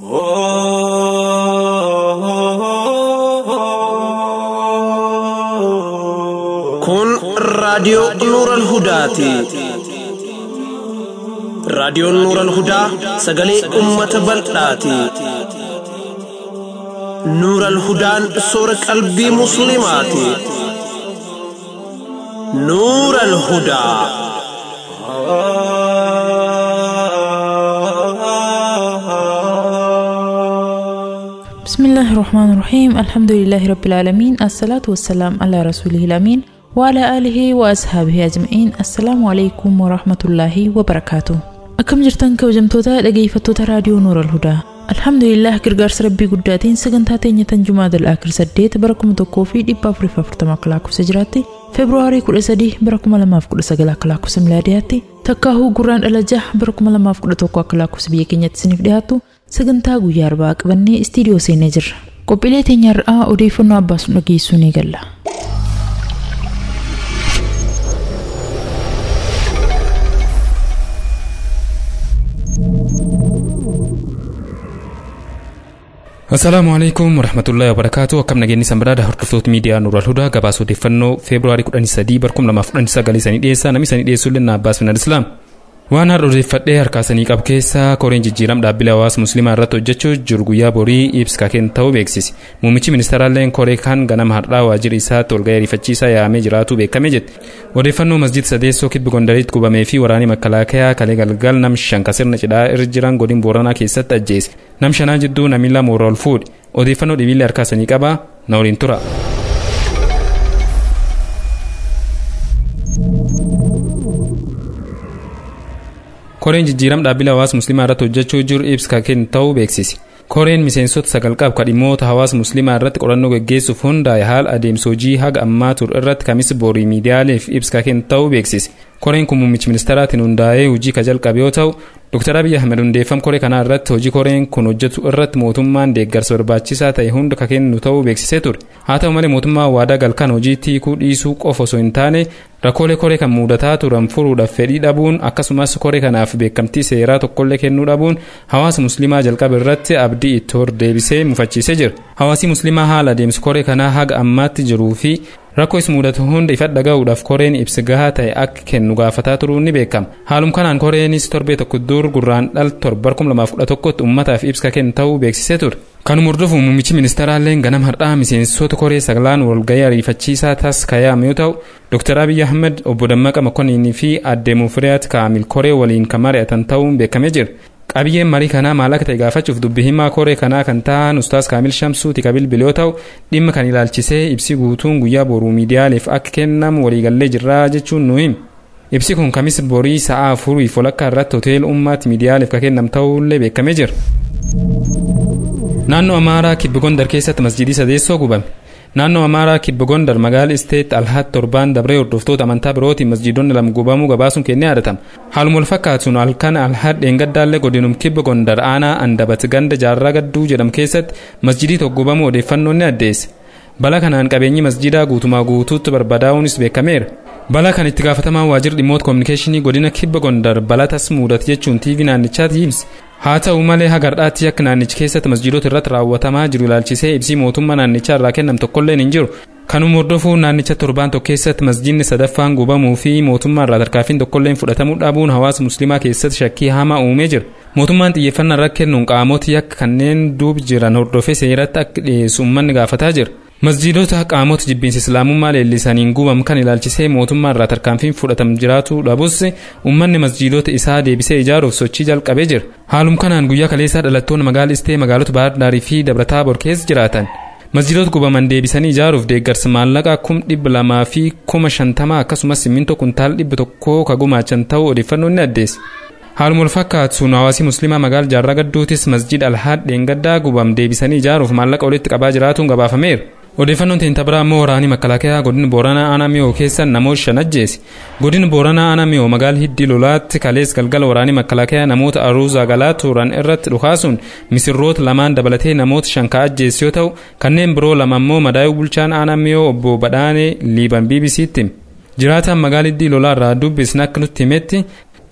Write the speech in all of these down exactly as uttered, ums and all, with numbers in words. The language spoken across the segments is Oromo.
Kun raadiyoo Nuural Hudaati. Raadiyoon Nuural Hudaa sagalee uummata bal'aati. Nuural Hudaan soora qalbii musliimaati. Nuural Hudaa. بسم الله الرحمن الرحيم الحمد لله رب العالمين الصلاة والسلام على رسوله الأمين وعلى آله وأصحابه أجمعين السلام عليكم ورحمة الله وبركاته أكم جرتن كوجمتوتا dhaggeeffattoota raadiyoo Nuur al-Hudaa alhamdulillah gargaarsa rabbii guddaatiin sagantaa teenya tan Jumaada al-Aakhir saddeet bara kuma tokkoo fi dhibba afurii fi afurtama akka lakkoofsa jiraatti Feebruwaarii kudha sadii bara kuma lamaaf kudha sagal akka lakkoofsa milaadiyaatti takkaahuu gurraan dhala jaha bara kuma lamaaf kudha tokko akka lakkoofsa biyya keenyatti isiniif dhiyaatu sagantaa guyyaa arbaa qabannee istiidiyoo seenee jirra. Qophiilee teenya irraa odeeffannoo abbaasu dhageessuu ni galla. Assalaamu alaykum warahmatullahi wabarakatuh. Akkam nageenyi sanbadaadha hordoftoota miidiyaa Nuur al-Hudaa gabaasa odeeffannoo Feebruwaarii kudha sadii bara kuma lamaaf kudha sagal isanii dhiyeessaa namni isanii dhiyeessu illee Abbaas bin Islaam. Waan har'a odeeffadhee harkaasanii qabu keessaa koreen jijjiiram dhaabbilee hawaasa musliimaa irratti hojjechuu jiru guyyaa borii ibsa kennu ta'uu beeksise. Muummichi ministeeraalleen koree kan ganama har'aa waajjira isaatti walgahii ariifachiisaa yaamee jiraatu beekame jedhe. Odeeffannoo masjid sadeessoo kibbi gondariitti gubamee fi waraanii makalaakaa kalee galgal nam shan kasirna cidhaa irra jiran godina booranaa keessatti ajjeese. Nam shanaa jidduu namni lama warra ol fuudhe. Odeeffannoo dhibiillee harkaasanii qaba na waliin tura. Koreen jijjiiram dhaabbilee hawaasa musliimaa irratti hojjechuu jiru ibsa kennu ta'uu beeksise. Koreen miseensota sagal qabu kadhimmoota hawaasa musliimaa irratti qorannoo gaggeessuuf hundaa'e haala adeemsa hojii haga ammaa ture irratti kamis borii miidiyaaleef ibsa kennu ta'uu beeksise. Koreen kun muummichi ministeeraatiin hundaa'ee hojii ka jalqabe yoo ta'u Dr. Abiy Ahmed hundeeffam koree kanaa irratti hojii koreen kun hojjetu irratti mootummaan deeggarsa barbaachisaa ta'e hunda ka kennu ta'uu beeksisee ture. Haa ta'u malee mootummaa waadaa galkan hojiitti hiikuu dhiisuu qofa osoo hin taane rakkoolee koree kan mudataa turan furuudhaaf fedhii dhabuun akkasumas koree kanaaf beekamtii seeraa tokkollee kennuu dhabuun hawaasa musliimaa jalqaba irratti abdii itti hor deebisee mufachiisee jira. Hawaasi musliimaa haala adeemsa koree kanaa haga ammaatti jiruu fi rakkoo is mudatu hunda ifa dhaga'uudhaaf koreen ibsa gahaa ta'e akka kennu gaafataa turuun ni beekama. Haalum kanaan koreenis torbee tokko dur gurraan dhal torba kuma lamaaf kudha tokkotti uummataaf ibsa kennu ta'uu beeksisee ture. Kanuma hordofu muummichi ministeeraalleen ganama har'aa miseensota koree sagalaan walgahii ariifachiisaa taasifame yoo ta'u Dr. Abiy Ahmed obbo Dammaqa Makonnii fi aadde Mufiriyaat Kaamil koree waliin kan mari'atan ta'uun beekamee jira. Qabiyyeen marii kanaa maal akka ta'e gaafachuuf dubbi himaa koree kanaa kan ta'an Ustaaz Kaamil Shamsuuti Kabil yoo ta'u dhimma kan ilaalchisee ibsi guutuun guyyaa boruu miidiyaaleef akka kennamu waliigallee jirra jechuun nu hime. Ibsi kun kamis borii sa'a afurii folakkaa irratti hoteela ummaatti miidiyaaleef ka kennam ta'uullee beekamee jira. Naannoo Amaaraa Kibbi Gondar keessatti masjidii sadeessoo gubame. Naannoo Amaaraa Kibbi Gondar magaala isteet alhaat torbaan dabree hordoftoota amantaa birootiin masjiidonni lama gubamuu gabaasuun kennee yaadatama. Haaluma wal fakkaatuun halkan alhaat dheengaddaallee godinum Kibbi Gondar aanaa andabat ganda jaarraa gadduu jedhamu keessatti masjidii tokko gubamuu odeeffannoon ni addeesse. Bala kanaan qabeenyi masjidaa guutumaa guutuutti barbadaa'uunis beekameera. Bala kan itti gaafatamaan waajjira dhimmoota kominikeeshinii godina Kibbi Gondar balatas mudate jechuun tiivii naannichaatti himse. Haa ta'u malee hagardhaatti akka naannichi keessatti masjiidota irratti raawwatamaa jiru ilaalchisee ibsi mootummaa naannichaa irraa kennam tokkolleen hin jiru. Kanuma hordofuun naannicha torbaan tokko keessatti masjiidni sadaffaan gubamuu fi mootummaa irraa tarkaanfiin tokkolleen fudhatamuu dhabuun hawaasa musliimaa keessatti shakkii hamaa uumee jira. Mootummaan xiyyeeffannaa irra kennuun qaamotii akka kanneen duub jiran hordofee seeratti akka dhiyeessu uummanni gaafataa jira. Masjiidota qaamota jibbiinsa islaamummaa leellisaniin gubam kan ilaalchisee mootummaa irraa tarkaanfiin fudhatam jiraatu dhabus uummanni masjiidota isaa deebisee ijaaruuf sochii jalqabee jira. Haalum kanaan guyyaa kaleessaa dhalattoonni magaala istee magaalota Baahir Daarii fi Dabrataabor keessa jiraatan masjiidota gubaman deebisanii ijaaruuf deeggarsa maallaqaa kuma dhibba lamaa fi kuma shantamaa akkasumas simmintoo kuntaal dhibba tokkoo ka gumaachan ta'uu odeeffannoon ni addeesse. Haaluma wal fakkaatuun hawaasi musliimaa magaala jaarraa gadduutis masjiid alhaad dheengaddaa gubam deebisanii ijaaruuf maallaqa walitti qabaa jiraatuun gabaafameera. Odeeffannoon teenya biraa immoo waraanii makalaakaa godina Booranaa aanaa Miyoo keessa namoota shan ajjeese. Godina Booranaa aanaa Miyoo magaala Hiddii Lolaatti kalees galgala waraanii makalaakaa namoota aruuzaa galaa turan irratti dhukaasuun misirroota lamaan dabalatee namoota shan ka ajjeese yoo ta'u kanneen biroo lama immoo madaa'uu bulchaan aanaa Miyoo obbo Badhaanee Liiban B B C'tti. Jiraataan magaala Hiddii Lolaa irraa dubbisne akka nutti himetti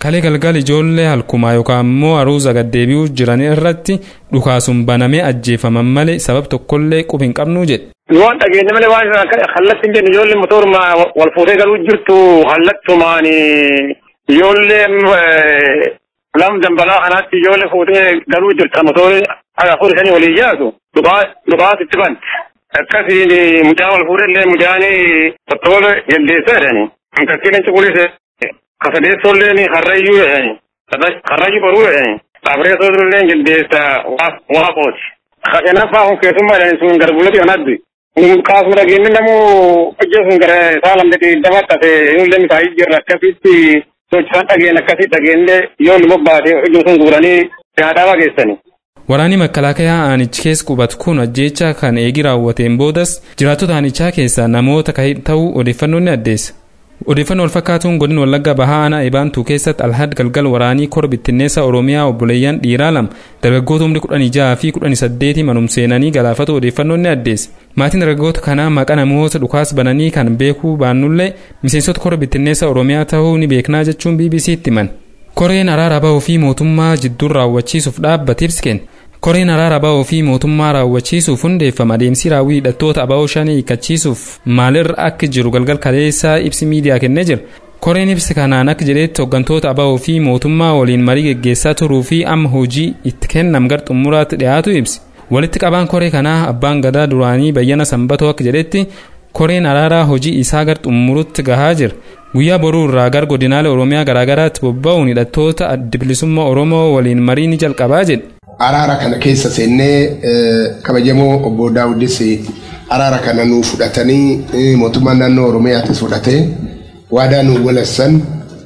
kalee galgal ijoollee halkumaa yookaan immoo aruuza gaddeebi'uu jiran irratti dhukaasuun banamee ajjeefaman malee sabab tokkollee quba hin qabnu jedhe. Waan dhageenya malee waan kallattiin jennu ijoollee motoruma wal fuutee galuu jirtu kallattumaan ijoollee lam dambalaa kanaatti ijoollee fuutee galuu jirta motorri aga fuudhee sanii walii yaadu dhukaasitti banti. Akkasiin mucaa wal fuudhee illee mucaan tottoola jaldeessaa jedhani. Kakkiin cuquliise kasadeessollee harrayyuu jedhani. Harrayyuu baruu jedhani. Abreessollee jaldeessaa waaqooti. Kanaafaa kun keessummaa jedhani sun garbulatti kanatti. Kaasuma dhageenye namuu hojjetuun gara isaa lamdee dabaqqate illee misaa'ii jirra akkasitti socho'an dhageen akkasitti dhageenye yoo nu bobbaate hojjetuun guuranii yaadaaba geessani. Waraanni makalaakaa aanichi keessa qubatu kun ajjeechaa kan eegi raawwateen boodas jiraattota aanichaa keessaa namoota ta'uu odeeffannoon ni addeessa. Odeeffannoo walfakkaatuun godina Wallagga Bahaa aanaa Ebaantuu keessatti alhad galgal waraanii kora bittinneessa Oromiyaa obboleeyyan dhiiraa lama dargaggoota umrii kudhanii jaha fi kudhanii saddeetii manum seenanii galaafatu odeeffannoon ni addeessa. Maatiin dargaggoota kanaa maqaa namoota dhukaas bananii kan beekuu baannullee miseensota kora bittinneessa Oromiyaa ta'uu ni beeknaa jechuun B B C itti himan. Koreen araara bahuu fi mootummaa jidduu raawwachiisuuf dhaabbate ibsa kenne. Koreen araara bahuu fi mootummaa raawwachiisuuf hundeeffama adeemsi raawwii hidhattoota aba'oo shanii hiikachiisuuf maalirra akka jiru galgal kaleessaa ibsi miidiyaa kennee jira. Koreen ibsi kanaan akka jedhetti hooggantoota aba'oo fi mootummaa waliin marii geggeessaa turuu fi amma hojii itti kennam gar xumuraatti dhiyaatu ibsi. Walitti qabaan koree kanaa abbaan gadaa duraanii bayyana sanbatoo akka jedhetti koreen araaraa hojii isaa gar xumurutti gahaa jira. Guyyaa boruu irraa gar godinaalee Oromiyaa garaagaraatti bobba'uun hidhattoota adda bilisummaa Oromoo waliin marii ni jalqabaa jedhe. Araara kana keessa seennee kabajamoo obbo Daawudis araara kana nuu fudhatanii mootummaan naannoo Oromiyaatis fudhatee waadaa nuu walassan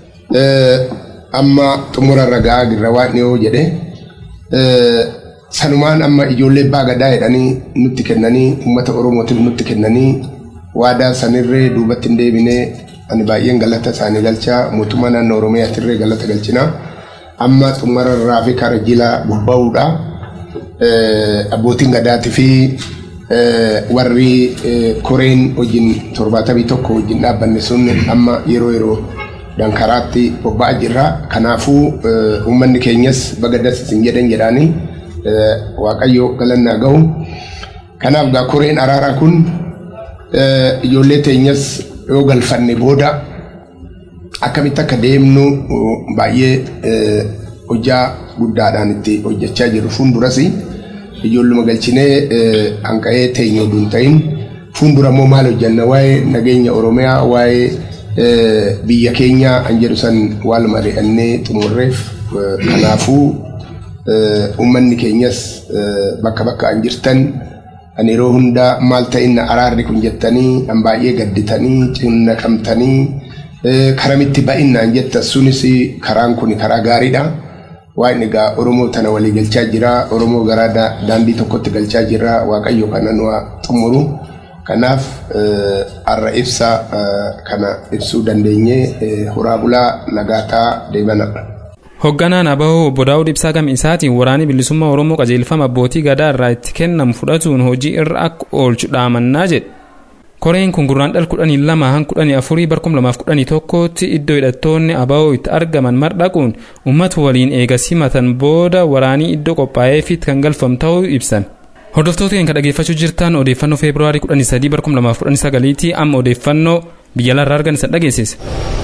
amma xumura irra gahaa jirra waan yoo jedhe sanumaan amma ijoollee abbaa gadaa jedhanii nutti kennanii uummata Oromootiif nutti kennanii waadaa sanirree duubatti hin deebinee ani baay'een galata isaanii galchaa mootummaa naannoo Oromiyaatirree galata galchinaa. Amma xumura irraa fi karaa jilaa bobba'uudha. Abbootiin gadaatii fi warri koreen wajjin torbaatamii tokko wajjin dhaabbanne sun amma yeroo yeroo dankaraatti bobba'aa jirra. Kanaafuu uummanni keenyas bagadas isin jedhan jedhaanii waaqayyo galannaa gahu. Kanaaf gaa koreen araaraa kun ijoollee teenyas yoo galfanne booda akkamitti akka deemnu baay'ee hojjaa guddaadhaan itti hojjechaa jiru. Fuulduras ijoolluma galchinee hanqa'ee teenyoo duun ta'in fuuldura immoo maal hojjanna waa'ee nageenya Oromiyaa waa'ee biyya keenya an jedhu san waal mari'annee xumurreef. Kanaafuu uummanni keenyas bakka bakka an jirtan ani yeroo hundaa maal ta'inna araarri kun jettanii an baay'ee gadditanii cinna qabtanii karamitti ba'innaan jetta sunis karaan kun karaa gaariidha. Waan egaa Oromoo tana walii galchaa jira. Oromoo garaa daandii tokkotti galchaa jira. Waaqayyo kana nu xumuru. Kanaaf har'a ibsa kana ibsuu dandeenye horaa bulaa nagaataa deebanadha. Hoogganaan aba'oo obbo Daawud Ibsaa gam isaatiin waraanni bilisummaa Oromoo qajeelfama abbootii gadaa irraa itti kennamu fudhatuun hojii irra akka oolchu dhaamannaa jedhe. Koreen kun gurraandhala kudhanii lama hanga kudhanii afurii bara kuma lamaaf kudhanii tokkotti iddoo hidhattoonni aba'oo itti argaman mardhaquun uummata waliin eega simatan booda waraanii iddoo qophaa'eefitti kan galfamu ta'uu ibsan. Hordoftoota keenya dhaggeeffachuu jirtan odeeffannoo Feebruwaarii kudhanii sadii bara kuma lamaaf kudhanii sagaliitii amma odeeffannoo biyya alaarraa argan isa dhageessisa.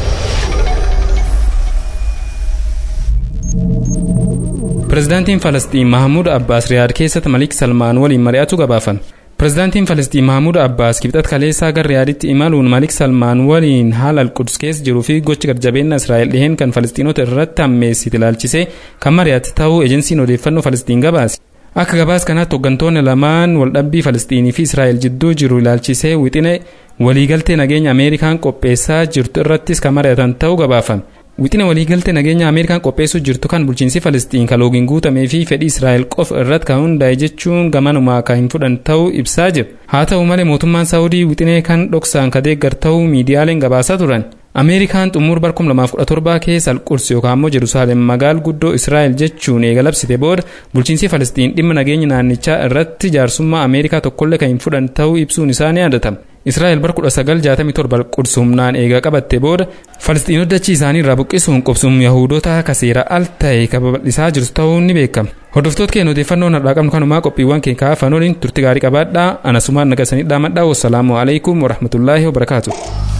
Pireezidaantiin Falastiin Mahamuud Abbaas Riyaad keessatti Malik Salmaan waliin mari'atu gabaafame. Pireezidaantiin Falastiin Mahamuud Abbaas kibxata kaleessaa gara Riyaaditti imaluun Malik Salmaan waliin haala Alquds keessa jiruu fi gochi garjabeenna Israa'el dhiheen kan Falastiinota irratti hammeessite ilaalchisee kan mari'ate ta'uu ejensiin odeeffannoo Falastiin gabaase. Akka gabaas kanaatti hooggantoonni lamaan waldhabbii Falastiinii fi Israa'el jidduu jiru ilaalchisee wixinee waliigaltee nageenya Ameerikaan qopheessaa jirtu irrattis kan mari'atan ta'uu gabaafame. Wixinee waliigaltee nageenya Ameerikaan qopheessuu jirtu kan bulchiinsi Falastiin kaloogiin guutamee fi fedhii Israa'el qofa irratti kan hundaa'e jechuun gamanumaa kan hin fudhan ta'uu ibsaa jira. Haa ta'u malee mootummaan Saawudii wixinee kan dhoksaan ka deeggar ta'uu miidiyaaleen gabaasaa turan. Ameerikaan xumura bara kuma lamaaf kudha torbaa keessa Alquds yookaan immoo Jerusaalem magaala guddoo Israa'el jechuun eega labsite booda bulchiinsi Falastiin dhimma nageenya naannichaa irratti jaarsummaa Ameerikaa tokkollee kan hin fudhan ta'uu ibsuun isaa ni yaadatama. Israa'el bar kudha sagal jaatamii torba Quds humnaan eega qabatte booda Falisxiinota dachii isaanii irraa buqqisuun qubsum Yahudoota kaseera al ta'e kababal'isaa jirtu ta'uun ni beekama. Hordoftoota keenya odeeffannoon har'aa qabnu kanumaa qophiiwwan keenya kaafan waliin turti gaarii qabaadhaa. Anasumaan nagasanii dhaamadhaa. Wassalaamu alaikum warahmatullaahi wabarakaatuh.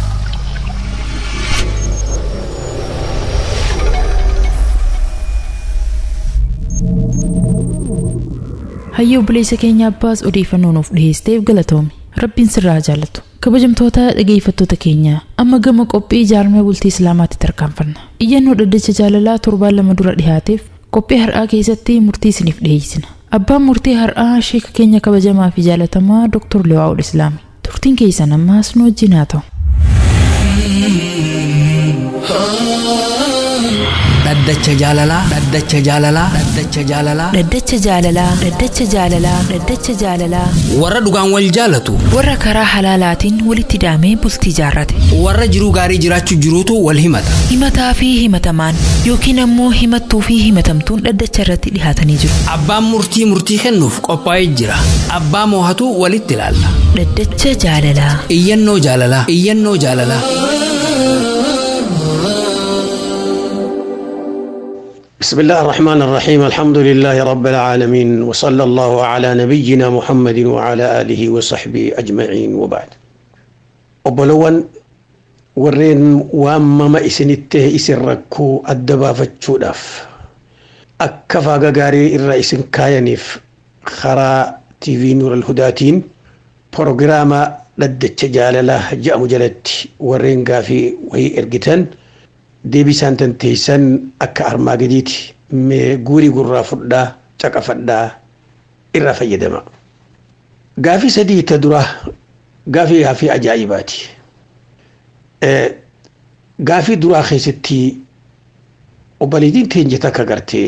Hayyoo obboleessa keenya Abbaas odeeffannoo nuuf dhiyeesseef galatoomi. Rabbiin sirraa jaalatu. Kabajamtoota dhageeffattoota keenya amma gama qophii jaarmee bultii Islaamaatti tarkaanfanna. Iyyannoo dhaddacha jaalalaa torbaan lama dura dhiyaateef qophii har'aa keessatti murtii isiniif dhiyeessina. Abbaan murtii har'aa sheeka keenya kabajamaa fi jaalatamaa Dr. Liwaa'ul Islaami. Turtiin keessan ammaas nu wajjin haa ta'u. Dhaddacha jaalalaa dhaddacha jaalalaa dhaddacha jaalalaa Dhaddacha jaalalaa dhaddacha jaalalaa dhaddacha jaalalaa warra dhugaan wal jaalatu warra karaa halaalaatiin walitti hidhamee bultii jaarrate warra jiruu gaarii jiraachuu jiruutu wal himata himataa fi himatamaan yookiin ammoo himattuu fi himatamtuun dhaddacha irratti dhihaatanii jiru. Abbaan murtii murtii kennuuf qophaa'ee jira. Abbaa moohatu walitti ilaalla. Dhaddacha jaalalaa Iyyannoo jaalalaa Iyyannoo jaalalaa بسم الله الرحمن الرحيم الحمد لله رب العالمين وصلى الله على نبينا محمد وعلى آله وصحبه أجمعين وبعد أبلون ورين وامما إسنته إسركو الدبا فتشوداف أكفا غاري الرئيس كاينيف خرا تي في نور الهداتين بروغراما لدت جالله جاء مجلد ورين غافي وهي إرجتن deebii isaan tanteessan akka armaa gadiiti mee guurii gurraa fudhaa caqafadhaa irraa fayyadama. Gaafii sadii ta dura gaafii gaafii ajaa'ibaati. Gaafii duraa keessatti obboleettiin teenya takka gartee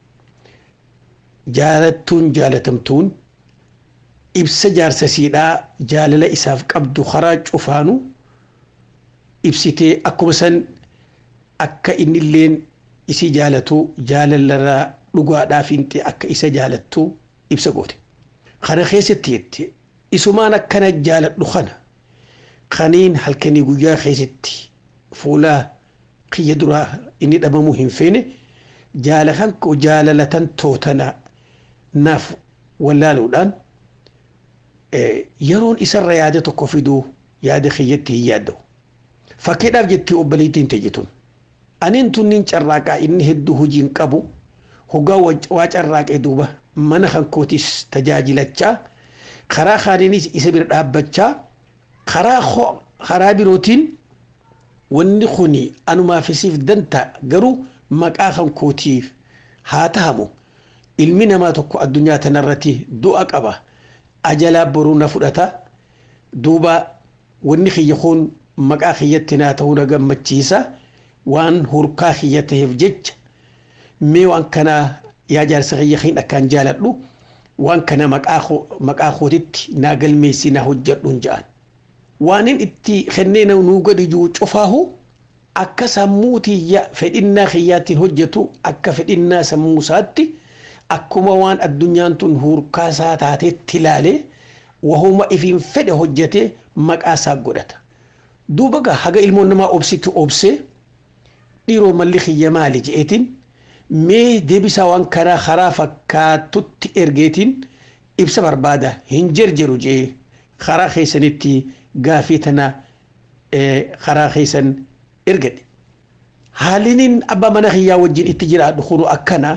jaalattuun jaalatamtuun ibsa jaarsa siidhaa jaalala isaaf qabdu karaa cufaanu ibsitee akkuma san akka innilleen isi jaalatu jaalalarraa dhugaadhaa fiinte akka isa jaalattu ibsa goote. Kana keessatti jette isumaan akkana jaaladhu kana kaniin halkanii guyyaa keessatti fuula kiyya duraa inni dhabamuu hin feene jaalakan koo jaalalatan tootana naaf wallaaluudhaan yeroon isarra yaada tokko fiduu yaada kiyyatti hin yaadda'u. Fakkeedhaaf jettee obboleettiin teejjituun. Anin tunnin carraaqaa inni hedduu hojiin qabu hoggaa waa carraaqee duuba mana kan kootis tajaajilachaa karaa kaaniinis isa bira dhaabbachaa karaa karaa birootiin wanni kuni anumaafisiif danta garuu maqaa kan kootiif haa tahamu ilmi namaa tokko addunyaa tanarratti du'a qaba ajalaa boruu na fudhata duuba wanni kiyya kun maqaa kiyyatti naa ta'uu na gammachiisa. Waan hurkaa kiyya ta'eef jecha mee waan kana yaa jaarsa kiyya hin akkaan jaaladhu waan kana maqaa kootitti naa galmeessi naa hojjedhuun ja'an. Waanin itti kennee nuu gadi jiru cufaahu akka sammuu tiyya fedhinnaa kiyyaattiin hojjetu akka fedhinnaa sammuu isaatti akkuma waan addunyaan tun hurkaa isaa taateetti ilaalee wahuma ifiin fedhe hojjetee maqaa isaa godhata. Duuba gaa haga ilmoon namaa obsitu obsee dhiiroo malli kiyya maali je'eetiin mee deebisaa waan karaa karaa fakkaatutti ergeetiin ibsa barbaada hin jerjeru je'ee karaa keessanitti gaafii tana karaa keessan ergadhe. Haaliniin abbaa mana kiyyaa wajjin itti jiraadhu kunu akkana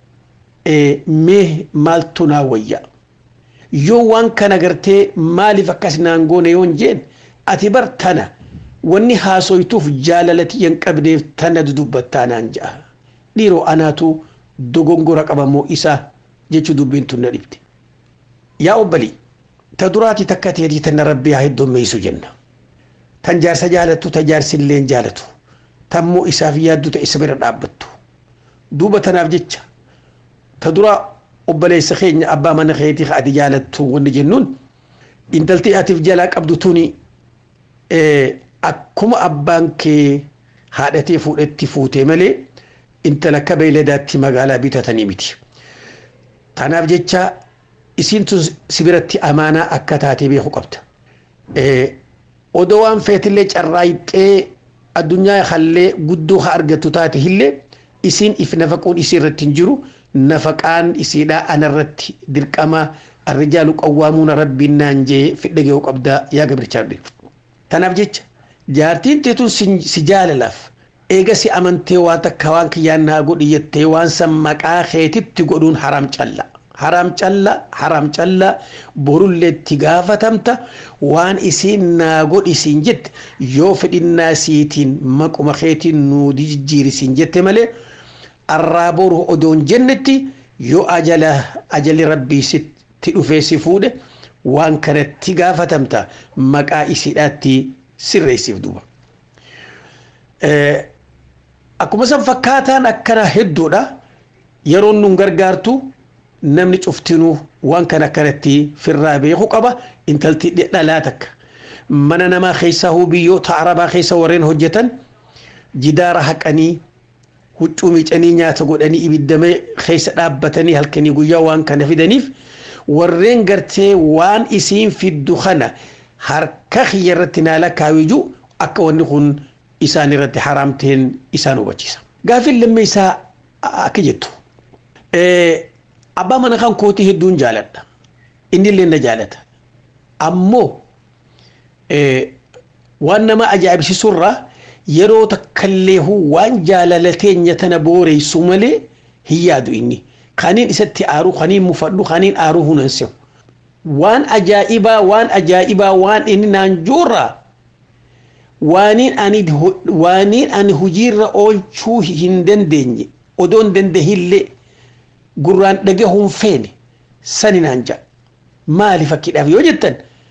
mee maaltu naa wayya yoo waan kana gartee maaliif akkas naan goone yoon jeen ati bar tana wanni haasoytuuf jaalalati yan qabdeef tana dudubbattaa naan ja'a dhiiroo anaatu dogongora qabamoo isaa jechuu dubbiin tun na dhibde. Yaa obbalii ta duraati takka teetii tana rabbii haa heddummeessu jenna tan jaarsa jaalattu ta jaarsilleen jaalatu tammoo isaaf yaaddu ta isa bira dhaabbattu duuba tanaaf jecha ta dura obbaleessa keenya abbaa mana keetii ati jaalattu wanni jennuun intaltii atiif jalaa qabdu tuni akkuma abbaan kee haadhatee fuudhetti fuutee malee intala akka beeyladaatti magaalaa bitatanii miti. Tanaaf jecha isiin tun si biratti amaanaa akka taatee beeku qabda. odoo waan feetillee carraayixee addunyaa hallee guddoo haa argatu taate hillee isiin if nafaquun isii irratti hin jiru nafaqaan isiidhaa anarratti dirqama arrijaalu qawwaamuuna rabbiin naan jee fidha gahuu qabdaa yaa gabrichaadhe. Tanaaf jecha jaartiin teetuun si jaalalaaf eega si amantee waa takka waan kiyyaan naa godhi jettee waan san maqaa keetitti godhuun haram calla. Haram calla haram calla borullee itti gaafatamta waan isiin naa godhi siin jette yoo fedhinnaa siitiin maquma keetiin nuu jijjiiri siin jette malee arraa boru odoon jennetti yoo ajala ajali rabbii sitti dhufee si fuudhe waan kanatti gaafatamta maqaa isiidhaatti sirreessiif duuba. Akkuma san fakkaataan akkana hedduudha yeroon nun gargaartu namni cuftinuu waan kana kanatti firraa beeku qaba intalti dhalaa takka mana namaa keessaa biyyoota arabaa keessa warreen hojjetan jidaara haqanii huccuu miicanii nyaata godhanii ibiddamee keessa dhaabbatanii halkanii guyyaa waan kana fidaniif warreen gartee waan isiin fiddu kana harka kiyya irratti naala kaawiju akka wanni kun isaan irratti haraamteen isaan hubachiisa. Gaafin lammeessaa akka jettu abbaa mana kan kooti hedduun jaaladha inni illee na jaalata ammoo waan nama ajaa'ibsiisurraa yeroo takkallee waan jaalalateenya tana booreysu malee hin yaadu inni kaniin isatti aaruu kaniin mufadhu kaniin aaruu hunansew waan ajaa'ibaa waan ajaa'ibaa waan inni naan joorraa waaniin ani waaniin ani hojiirra oolchuu hin dandeenye odoon dandahillee gurraan dhagahuun feene sani naan ja'a maali fakkiidhaaf yoo jettan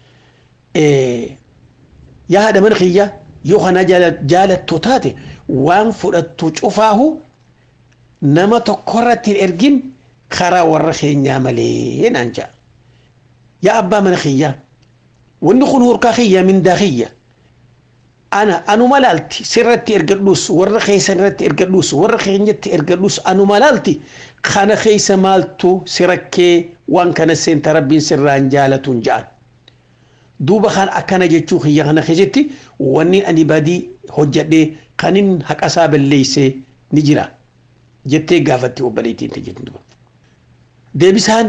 yaa haadha mana kiyya yoo kana jaalattu taate waan fudhattu cufaahu nama tokkorratti hin ergin karaa warra keenyaa malee naan ja'a yaa abbaa mana kiyya wanni kun hurkaa kiyya mindaa kiyya ana anuma laalti sirratti ergadhuus warra keessan irratti ergadhuus warra keenyatti ergadhuus anuma laalti kana keessa maaltu sirakkee waan kana seenta rabbiin sirraan jaalatuun ja'an duuba kan akkana jechuu kiyya kana keessatti wanni ani badii hojjedhee kanin haqasaa balleessee ni jira jettee gaafatti obboleettiin ta jettu duuba deebisaan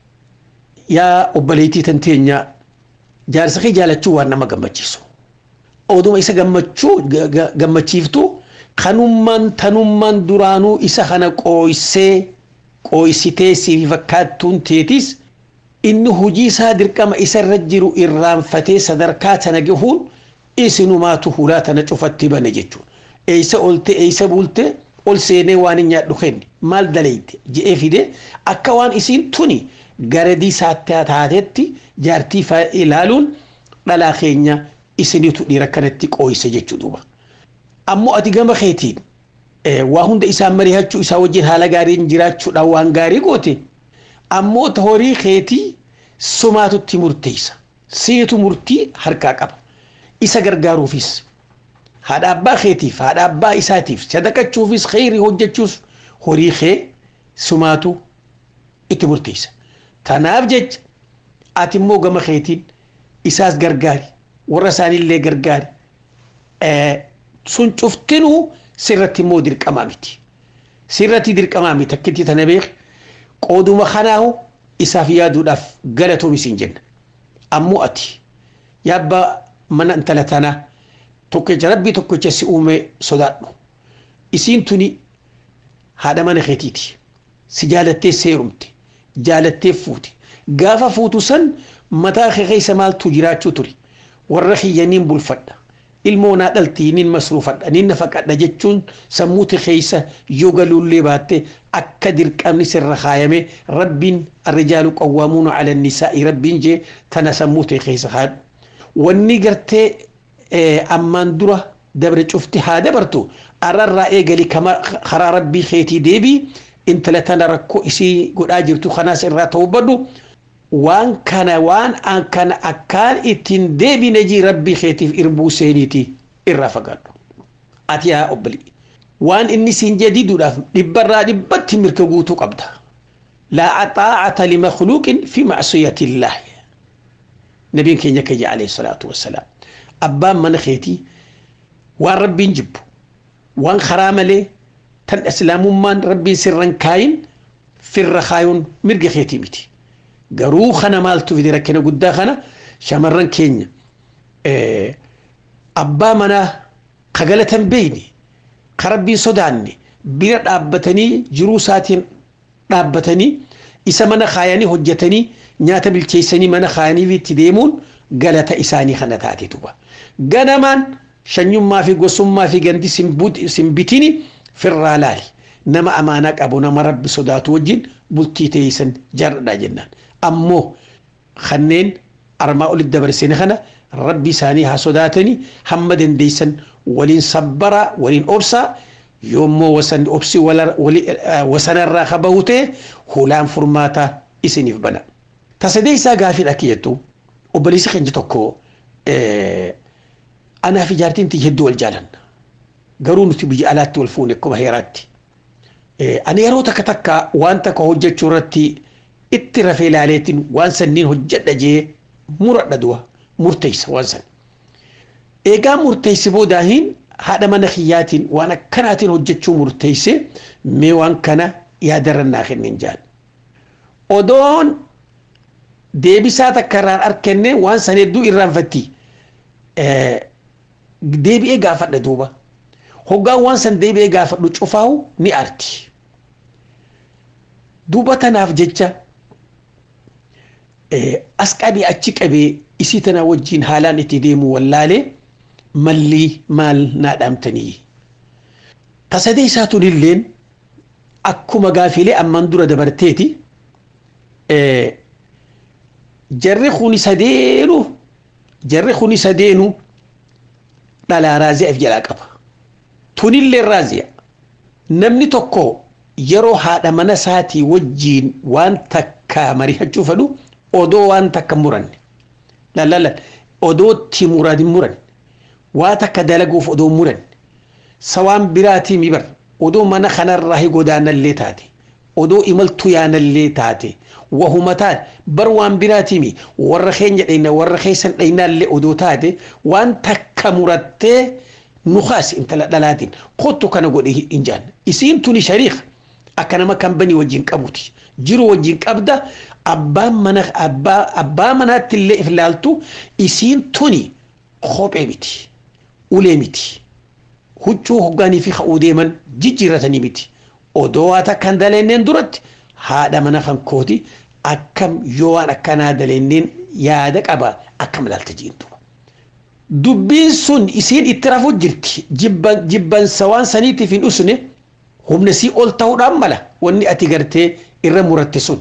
yaa obboleettii tan teenya jaarsa kee jaalachuu waan nama gammachiisu oduma isa gammachuu gammachiiftu kanummaan tanummaan duraanuu isa kana qooysee qooysitee siif fakkaattuun teetis inni hujii isaa dirqama isa irra jiru irraanfatee sadarkaa tana gahuun isinumaatu hulaa tana cufatti bane jechuun eeysa olte eeysa bulte ol seenee waan hin nyaadhu kenni maal dalayte je'ee fide akka waan isiin tuni garadii saattaa taatetti jaartii faa ilaaluun dhalaa keenya isinitu dhiira kanatti qooyse jechuu duuba. Ammoo ati gama keetiin waa hunda isaan mari'achuu isaa wajjin haala gaariin jiraachuudhaan waan gaarii goote ammoo horii keetii sumaatutti murteessa. Seetu murtii harkaa qaba. Isa gargaaruufis haadha abbaa keetiif haadha abbaa isaatiif sadaqachuufis khayrii hojjechuus horii kee sumaatu itti murteessa. Tanaaf jecha ati immoo gama keetiin isaas gargaari. warra isaanillee gargaari sun cuftinuu sirratti immoo dirqamaa miti sirratti dirqamaa miti akkitti tana beek qooduma kanaahu isaaf yaaduudhaaf galatoomi siin jenna ammoo ati yaabba mana intala tanaa tokkicha rabbii tokkicha si uume sodaadhu isiin tuni haadha mana keetiiti si jaalattee seerumte jaalattee fuute gaafa fuutu san mataa kee keessa maaltu jiraachuu ture warra kiyyaniin bulfadha ilmoo naa dhaltiiniin masruufadha nin nafaqadha jechuun sammuuti keessa yoo galuullee baatte akka dirqamni sirra kaayame rabbiin arrijaalu qawwaamuuna ala nisaa'i rabbiin jee tana sammuuti keessa haadhu wanni gartee ammaan dura dabre cufti haa dabartu arrarraa eegali karaa rabbii keetii deebii intala tana rakkoo isii godhaa jirtu kanaas irraa ta'uu badhu waan kana waan an kana akkaan ittiin deebine jii rabbii keetiif irbuu seeniiti irraa fagaadhu ati yaa obbali waan inni siin jediiduudhaaf dhibbarraa dhibbatti mirga guutuu qabda laa xaa'ata limakhluuqin fi macsiyati illaahi نبي كينيا كي عليه الصلاة والسلام أبان من خيتي وان ربي نجب وان خرام لي تن أسلام من ربي سرا كاين في الرخايون مرق خيتي ميتي قرو خنا مالتو في دركنا قد خنا شمرن كينيا إيه أبا منا قجلة بيني قربي صداني بيرد أبتني جروساتين أبتني إسا منا خاياني هجتني نياتا بالتيسني منا خاياني في تديمون قالت إساني خنتاتي توبا قدمان شنيم ما في قسم ما في قندي سنبتيني في الرالالي نما أمانك أبونا مرب صدات وجين بلتي تيسن جرد جنان أمو خنين أرماء للدبر سنخنا ربي سانيها صداتني حمد ديسن ولين صبرا ولين أبسا يوم وسن أبسي ولا وسن الراخبوته هلام فرماتا إسني في بنا تصديسا قافل أكيدتو وبليس خنجتكو إيه أنا في جارتين تجدو الجالن قرون تبجي آلات والفون كما هيراتي إيه أنا يروتا كتكا وانتا كهجة شورتي اترافي لاليتين وان سنين هجة جي مرددوا مرتيس وانسن إيقا مرتيس بوداهين هذا من خياتين وانا كناتين هجة مرتيس ميوان كان يادر الناخر ننجان ودون deebisaa takkarraan arkenne waan san hedduu irraanfatti deebi'ee gaafadha duuba hoggaan waan san deebi'ee gaafadhu cufaahu ni arti duuba tanaaf jecha as qabii achi qabee isii tana wajjiin haalaan itti deemu wallaalee mallii maal naa dhaamtanii tasadee isaatuun illeen akkuma gaafilee amman dura dabarteeti jarri khuni sadeenu jarri khuni sadeenu dhala raazii af jalaa qaba tunillee raaziya namni tokko yeroo haadha mana saatii wajjiin waan takka marihachuu fedhu odoo waan takka muranne lalala odootti muradin muran waa takka dalaguuf odoo muran sawaan biraatii mibar odoo mana kanarraa godaanallee taate odoo imaltu yaanallee taate wahumataan bar waan biraatimi warra keenya dhayna warra keessan dhaynaallee odoo taate waan takka murattee nukaas intala dhalaatiin kottu kana godhe injaan isiin tuni shariika akka nama kan bani wajjin qabuti jiru wajjin qabda abbaan mana abbaa abbaa manaatti illee iflaaltu isiin tuni kophee miti ulee miti huccuu hoggaanii fi ka'uu deeman jijjiirratanii miti odoo waa takkan daleenneen duratti haadha mana kan kooti akkam yoo waan akkanaa daleenneen yaada qaba akkam ilaalta jiintu dubbiin sun isiin itti rafuu jirti jibban jibban sawaan saniitiif hin usne humna sii ol ta'uudhaan mala wanni ati gartee irra muratte sun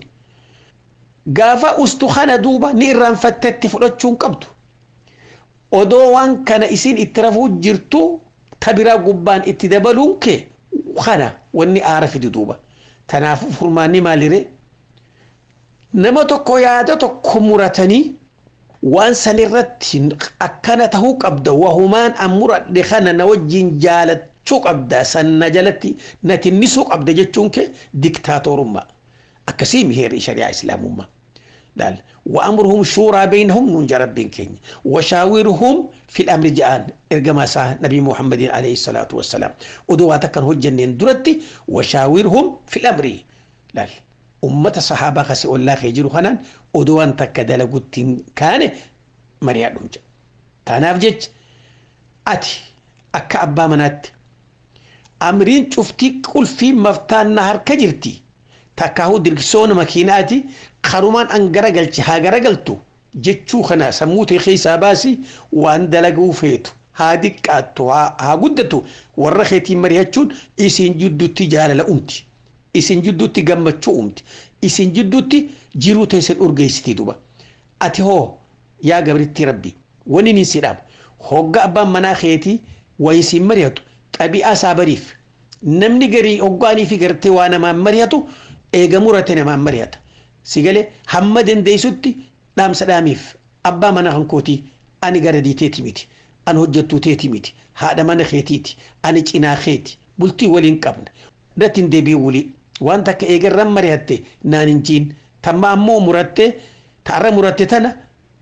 gaafa ustu kana duuba ni irraanfattetti fudhachuun qabdu odoo waan kana isiin itti rafuu jirtu tabiraa gubbaan itti dabaluun kee kana wanni aara fidi duuba tanaafu furmaanni maalire nama tokko yaada tokko muratanii waan san irratti akkana tahuu qabda wahumaan amuradhe kana na wajjin jaalachuu qabda sanna jalatti na tinnisuu qabda jechuun kee diktaatorummaa akkasii miheerii shari'aa islaamummaa دال وأمرهم شورى بينهم من جرب كين وشاورهم في الأمر جان إرجما سا نبي محمد عليه الصلاة والسلام ودواتك هو جنين درتي وشاورهم في الأمر دال أمة الصحابة خسي الله خيجرو خنان ودوان تكدل قدين كان مريا دونج تنافجج أتي أكا أبا منات أمرين شفتي كل في مفتان نهر كجرتي تكاهو دركسون مكيناتي خرومان أن جرجلتي ها جرجلتو جتشو خنا سموتي خيسا باسي وان دلقو فيتو هادي كاتو ها قدتو ورخيتي مريهاتشون إسين جدو تجارة لأمتي إسين جدو تجمعتشو أمتي إسين جدو تي جيرو تيسن أرجيستي دوبا أتي هو يا جبرتي ربي وني نسيراب هوجا أبا مناخيتي ويسين مريهاتو أبي أسابريف نمني جري أوغاني في جرتي وانا ما مريهاتو إيجا مرتنا ما مريهاتو سيقالي حمد ديسوتي دام سلاميف أبا منا هنكوتي أنا قردي تيتي ميتي أنا هجتو تيتي ميتي هذا منا خيتيتي أنا جينا خيتي بلتي ولين قبل رتين دي بيولي وانتك إيقر رمري هاتي نانين جين تمام مو مرتي تعرى مرتي تانا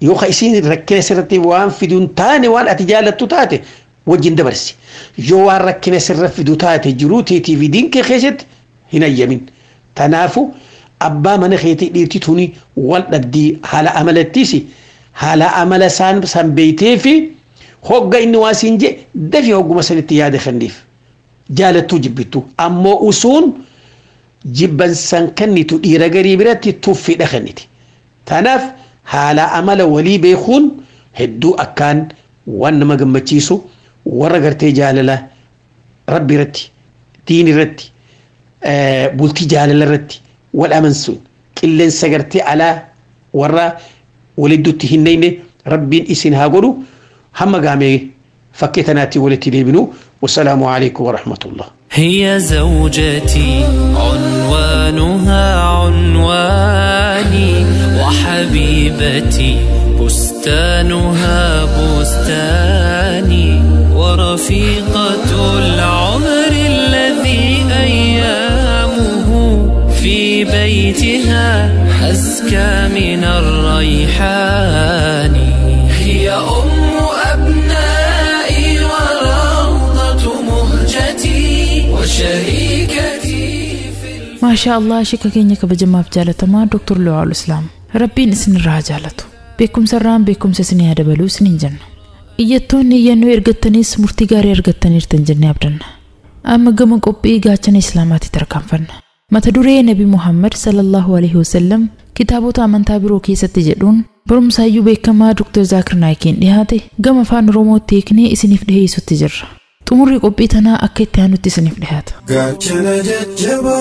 yoo ka isiin rakkina sirratti waan fiduun taane waan ati jaalattu taate wajjin dabarsi yoo waan rakkina sirra fidu taate jiruu teetii fi diinkee keessatti hin ayyamin tanaafu abbaa mana keetii dhiirti tuni wal dhabdii haala amalattiisi haala amala isaan san beeytee fi hogga inni waa siin je dafi hogguma sanitti yaada kenniif jaalattuu jibbittu ammoo usuun jibban san kennitu dhiira garii biratti tuffidha kenniti tanaaf haala amala walii beekuun hedduu akkaan waan nama gammachiisu warra gartee jaalala rabbi irratti diin irratti bultii jaalala irratti wal amansuun qilleensa gartee alaa warra waliddutti hin neyne rabbiin isin haa godhu hamma gaamee fakkii tanaatti walitti deebinu wasalaamu alaikum warahmatullah هي زوجتي عنوانها عنواني وحبيبتي بستانها بستاني ورفيقة العمر الذي أيامه في بيتها أزكى من الريحان هي أم أبنائي وروضة مهجتي وشريكتي ما شاء الله شكا كينيا كبجماف جالتما دكتور لوعة الإسلام ربين اسن الرها جالتو بكم سران بكم سسني هذا بلو سنين جنة إيتون ينو إرغتنيس مرتقاري إرغتني ارتنجني أبدن أما قمن قبئي غاچن إسلاماتي تركان فن متى دوري نبي محمد صلى الله عليه وسلم كتابو تامن تابرو كيسة تجدون برم سايو بكما دكتور زاكر نايكين لهاتي قم فان رومو تيكني إسنف دهي ستجر تمر قبئي تنا أكيد تانو تسنف دهات غاچن ججبا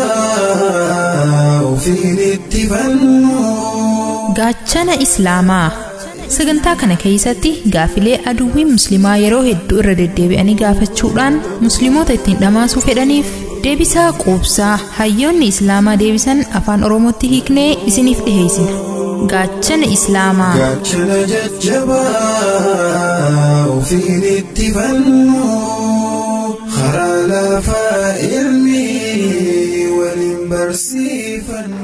وفين اتفنو غاچن إسلاما sagantaa kana keessatti gaafilee aduwwii muslimaa yeroo hedduu irra deddeebi'anii gaafachuudhaan musliimoota ittiin dhamaasuu fedhaniif deebisaa quubsaa hayyoonni islaamaa deebisan afaan oromootti hiiknee isiniif dhiheessina gaachana islaamaa gaachana jajjabaa ofiin itti fannu karaa lafaa ilmi waliin barsiifannu.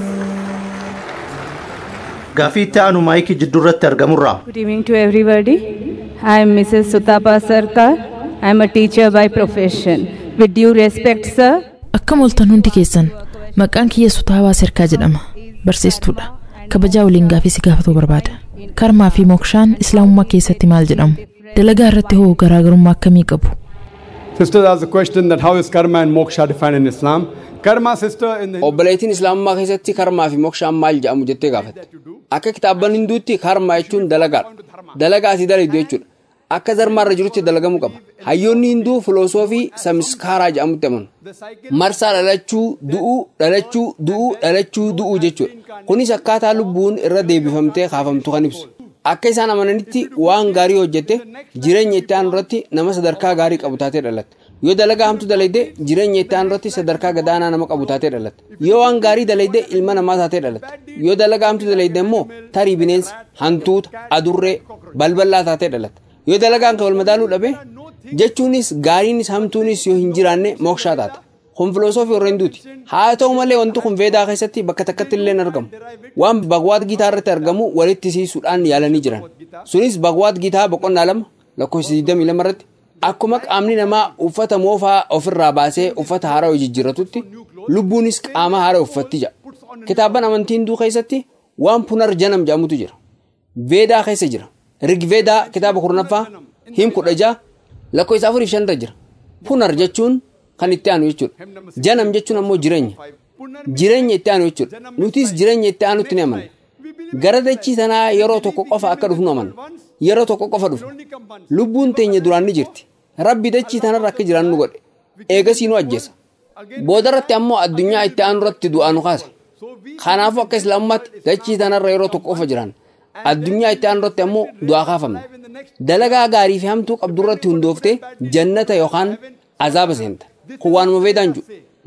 Gafita anu maiki jidurratti argamurra. Good evening to everybody. I am Missus Sutapa Sarkar. I am a teacher by profession. With due respect, sir. Akkam oltan hundi keessan maqaan kiyya Sutaapaa Sarkaa jedhama. Barsiistuudha. Kabajaa waliin gaafii si gaafatuu barbaada. Karmaa fi mokshaan islaamummaa keessatti maal jedhamu? Dalagaa irratti hoo garaagarummaa akkamii qabu? Sister, that's the question that how is karma and moksha defined in Islam? Karma, sister, in the obboleettiin islaamummaa keessatti karmaa fi mokshaan maal jedhamu jettee gaafatte. Akka kitaabban hinduutti karmaa jechuun dalagaadha. Dalagaa asii dalaydu jechuudha. Akka zarmaarra jirutti dalagamuu qaba. Hayyoonni hinduu filosoofii samiskaaraa jedhamutti amanu. Marsaa dhalachuu, du'uu, dhalachuu, du'uu, dhalachuu, du'uu jechuudha. Kunis akkaataa lubbuun irra deebifamtee kaafamtu kan ibsu. Akka isaan amananitti waan gaarii hojjette jireenya itti aanu irratti nama sadarkaa gaarii qabu taatee dhalatte. Yoo dalagaa hamtu dalayde jireenya itti aanu irratti sadarkaa gadaanaa nama qabu taatee dhalatte. Yoo waan gaarii dalayde ilma namaa taatee dhalatte. Yoo dalagaa hamtu dalayde immoo tarii bineensa, hantuuta, adurree, balballaa taatee dhalatte. Yoo dalagaan kan wal madaaluu dhabe jechuunis gaariinis hamtuunis yoo hin jiraanne mokshaa taata. Kun filosoofii warra hinduuti. Haa ta'u malee wanti kun veedaa keessatti bakka takkatti illee argamu. Waan Bhagavad Gitaa irratti argamu walitti siisuudhaan yaalanii jiran. Sunis Bhagavad Gitaa boqonnaa lama lakkoofsa digdamii lama irratti akkuma qaamni namaa uffata moofaa ofirraa baasee uffata haaraa jijjiirratutti lubbuunis qaama haaraa uffatti jira. Kitaabban amantii hinduu keessatti waan punar janam jedhamutu jira. Veedaa keessa jira. Rigveedaa kitaaba kurnaffaa him kudha jaha lakkoofsa afurii shan irra jira. Punar jechuun kan itti aanu jechuudha. Janam jechuun ammoo jireenya. Jireenya itti aanu jechuudha. Nutis jireenya itti aanutti ni amanna. Gara dachii sanaa yeroo tokko qofa akka dhufu nu amanna. Yeroo tokko qofa dhufu. Lubbuun teenya duraan ni jirti. Rabbi dachii sanarra akka jiran nu godhe. Eegasii nu ajjeesa. Boodarratti ammoo addunyaa itti aanu irratti du'aa nu kaasa. Kanaafuu akka islaamummaatti dachii sanarra yeroo tokko qofa jiran. Addunyaa itti aanu irratti ammoo du'aa kaafamna. Dalagaa gaarii fi hamtuu qabdu irratti hundooftee jannata yookaan azaaba seenta. Kun waanuma veedaan jiru.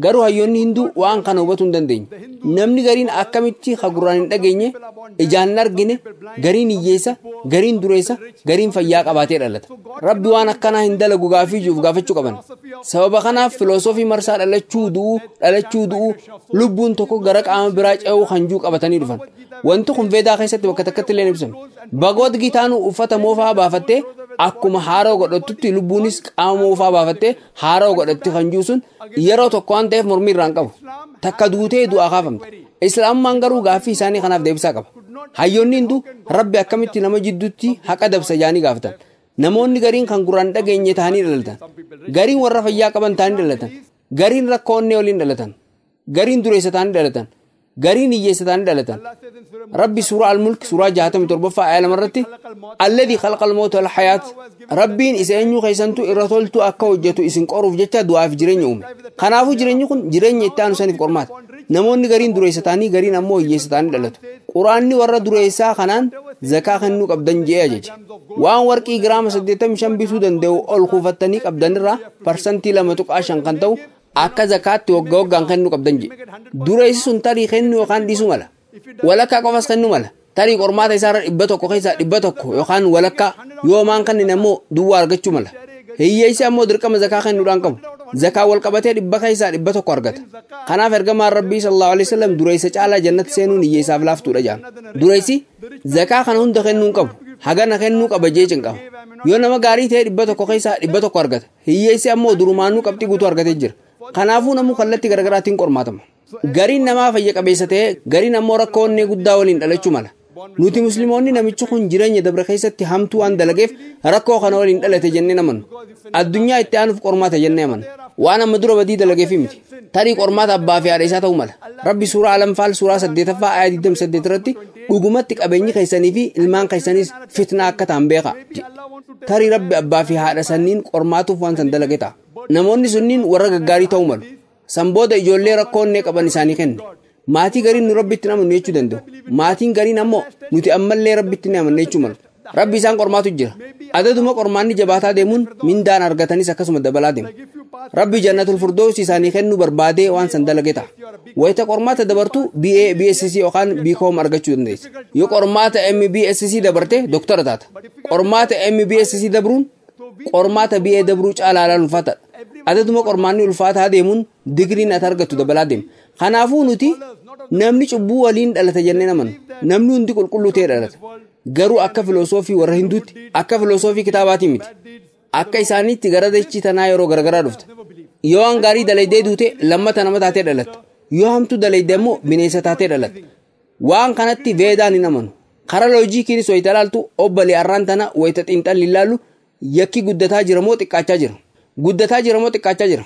garuu hayyoonni hinduu waan kana hubachuu hin dandeenye namni gariin akkamitti haguraan hin dhageenye ijaan hin argine gariin hiyyeessa gariin dureessa gariin fayyaa qabaatee dhalata rabbi waan akkanaa hin dalagu gaafii jiruuf gaafachuu qaban sababa kanaaf filosoofii marsaa dhalachuu du'uu dhalachuu du'uu lubbuun tokko gara qaama biraa ce'uu hanjuu qabatanii dhufan wanti kun veedaa keessatti bakka takkatti illee ibsame bagoot gitaan uffata moofaa baafattee akkuma haaroo godhattutti lubbuunis qaama moofaa baafattee haaroo godhatti hanjuu sun yeroo tokko waan ta'eef mormii irraan qabu takka duutee du'aa kaafamte islaamummaan garuu gaaffii isaanii kanaaf deebisaa qaba hayyoonni hinduu rabbi akkamitti nama jidduutti haqa dabsa jaanii gaafatan namoonni gariin kan gurraan dhageenye ta'anii dhalatan gariin warra fayyaa qaban ta'anii dhalatan gariin rakkoonnee waliin dhalatan gariin dureessa ta'anii dhalatan gariin hiyyeessa ta'anii dhalatan rabbi suuraa al-mulk suuraa jaatamii torbaffaa ayaa lamarratti alladhi khalaqal mawta wal hayaat rabbiin isa eenyu keessantu irra toltu akka hojjetu isin qoruuf jecha du'aaf jireenya uume kanaafuu jireenyi kun jireenya itti aanu saniif qormaata namoonni gariin dureessa ta'anii gariin ammoo hiyyeessa ta'anii dhalatu quraanni warra dureessaa kanaan zakaa kennuu qabdan jedhee ajaje waan warqii giraama saddeettamii shan bituu danda'u ol kuufattanii qabdanirraa parsantii lama tuqaa shan kan ta'u akka zakaatti waggaa waggaan kennuu qabdan jedhe dureessi sun tarii kennuu yookaan dhiisuu mala walakkaa qofas kennuu mala tarii qormaata isaarra dhibba tokko keessaa dhibba tokko yookaan walakkaa yoo maan kanneen ammoo duwwaa argachuu mala hiyyeessi ammoo dirqama zakaa kennuudhaan qabu zakaa wal qabatee dhibba keessaa dhibba tokko argata kanaaf ergamaan rabbii sallallahu alaihi wasallam dureessa caalaa jannatti seenuun hiyyeessaaf laaftuudha jedhan dureessi zakaa kana hunda kennuu qabu hagana kennuu qaba jee cinqaba yoo nama gaarii ta'e dhibba tokko keessaa dhibba tokko argata hiyyeessi ammoo durumaanuu qabxii guutuu argatee jira kanaafuu namuu kallattii garaagaraatiin qormaatama gariin namaa fayya qabeessa ta'e gariin ammoo rakkoo onnee guddaa waliin dhalachuu mala nuti musliimoonni namichi kun jireenya dabre keessatti hamtuu waan dalageef rakkoo kana waliin dhalate jennee namannu addunyaa itti aanuuf qormaata jennee amanna waan amma dura badii dalageef miti tarii qormaata abbaa fi haadha isaa ta'uu mala rabbi suuraa alamfaal suuraa saddeetaffaa ayaa digdamii saddeet irratti dhugumatti qabeenyi keessanii fi ilmaan keessaniis fitnaa akka ta'an beekaa tarii rabbi abbaa fi haadha sanniin qormaatuuf waan san dalage ta'a namoonni sunniin warra gaggaarii ta'uu malu san booda ijoollee rakkoo onnee qaban isaanii kenne maatii gariin nu rabbitti namannu jechuu danda'u maatiin gariin ammoo nuti ammallee rabbitti ni amanne jechuu malu rabbi isaan qormaatu jira adaduma qormaanni jabaataa deemuun mindaan argatanis akkasuma dabalaa deemu rabbi jannatul firdoos isaanii kennuu barbaadee waan san dalage ta'a wayita qormaata dabartuu B A B S C yookaan B Com argachuu dandeessa yoo qormaata M B S C dabarte doktora taata qormaata M B S C dabruun qormaata B A dabruu caalaa ulfaataadha adaduma qormaanni ulfaataa deemuun digriin ati argattu dabalaa deema kanaafuu nuti namni cubbuu waliin dhalata jennee namannu namni hundi qulqulluu ta'e dhalata garuu akka filosoofii warra hinduutti akka filosoofii kitaabaatii miti akka isaaniitti gara dachii tanaa yeroo garagaraa dhufta yoo waan gaarii dalaydee duute lammata nama taatee dhalatta yoo hamtuu dalaydee immoo bineensa taatee dhalatta waan kanatti veedaan hin amanu kara loojiikiinis wayita ilaaltu obbolee arraan tana wayita xiinxalli ilaallu yakki guddataa jira moo xiqqaachaa jira guddataa jira moo xiqqaachaa jira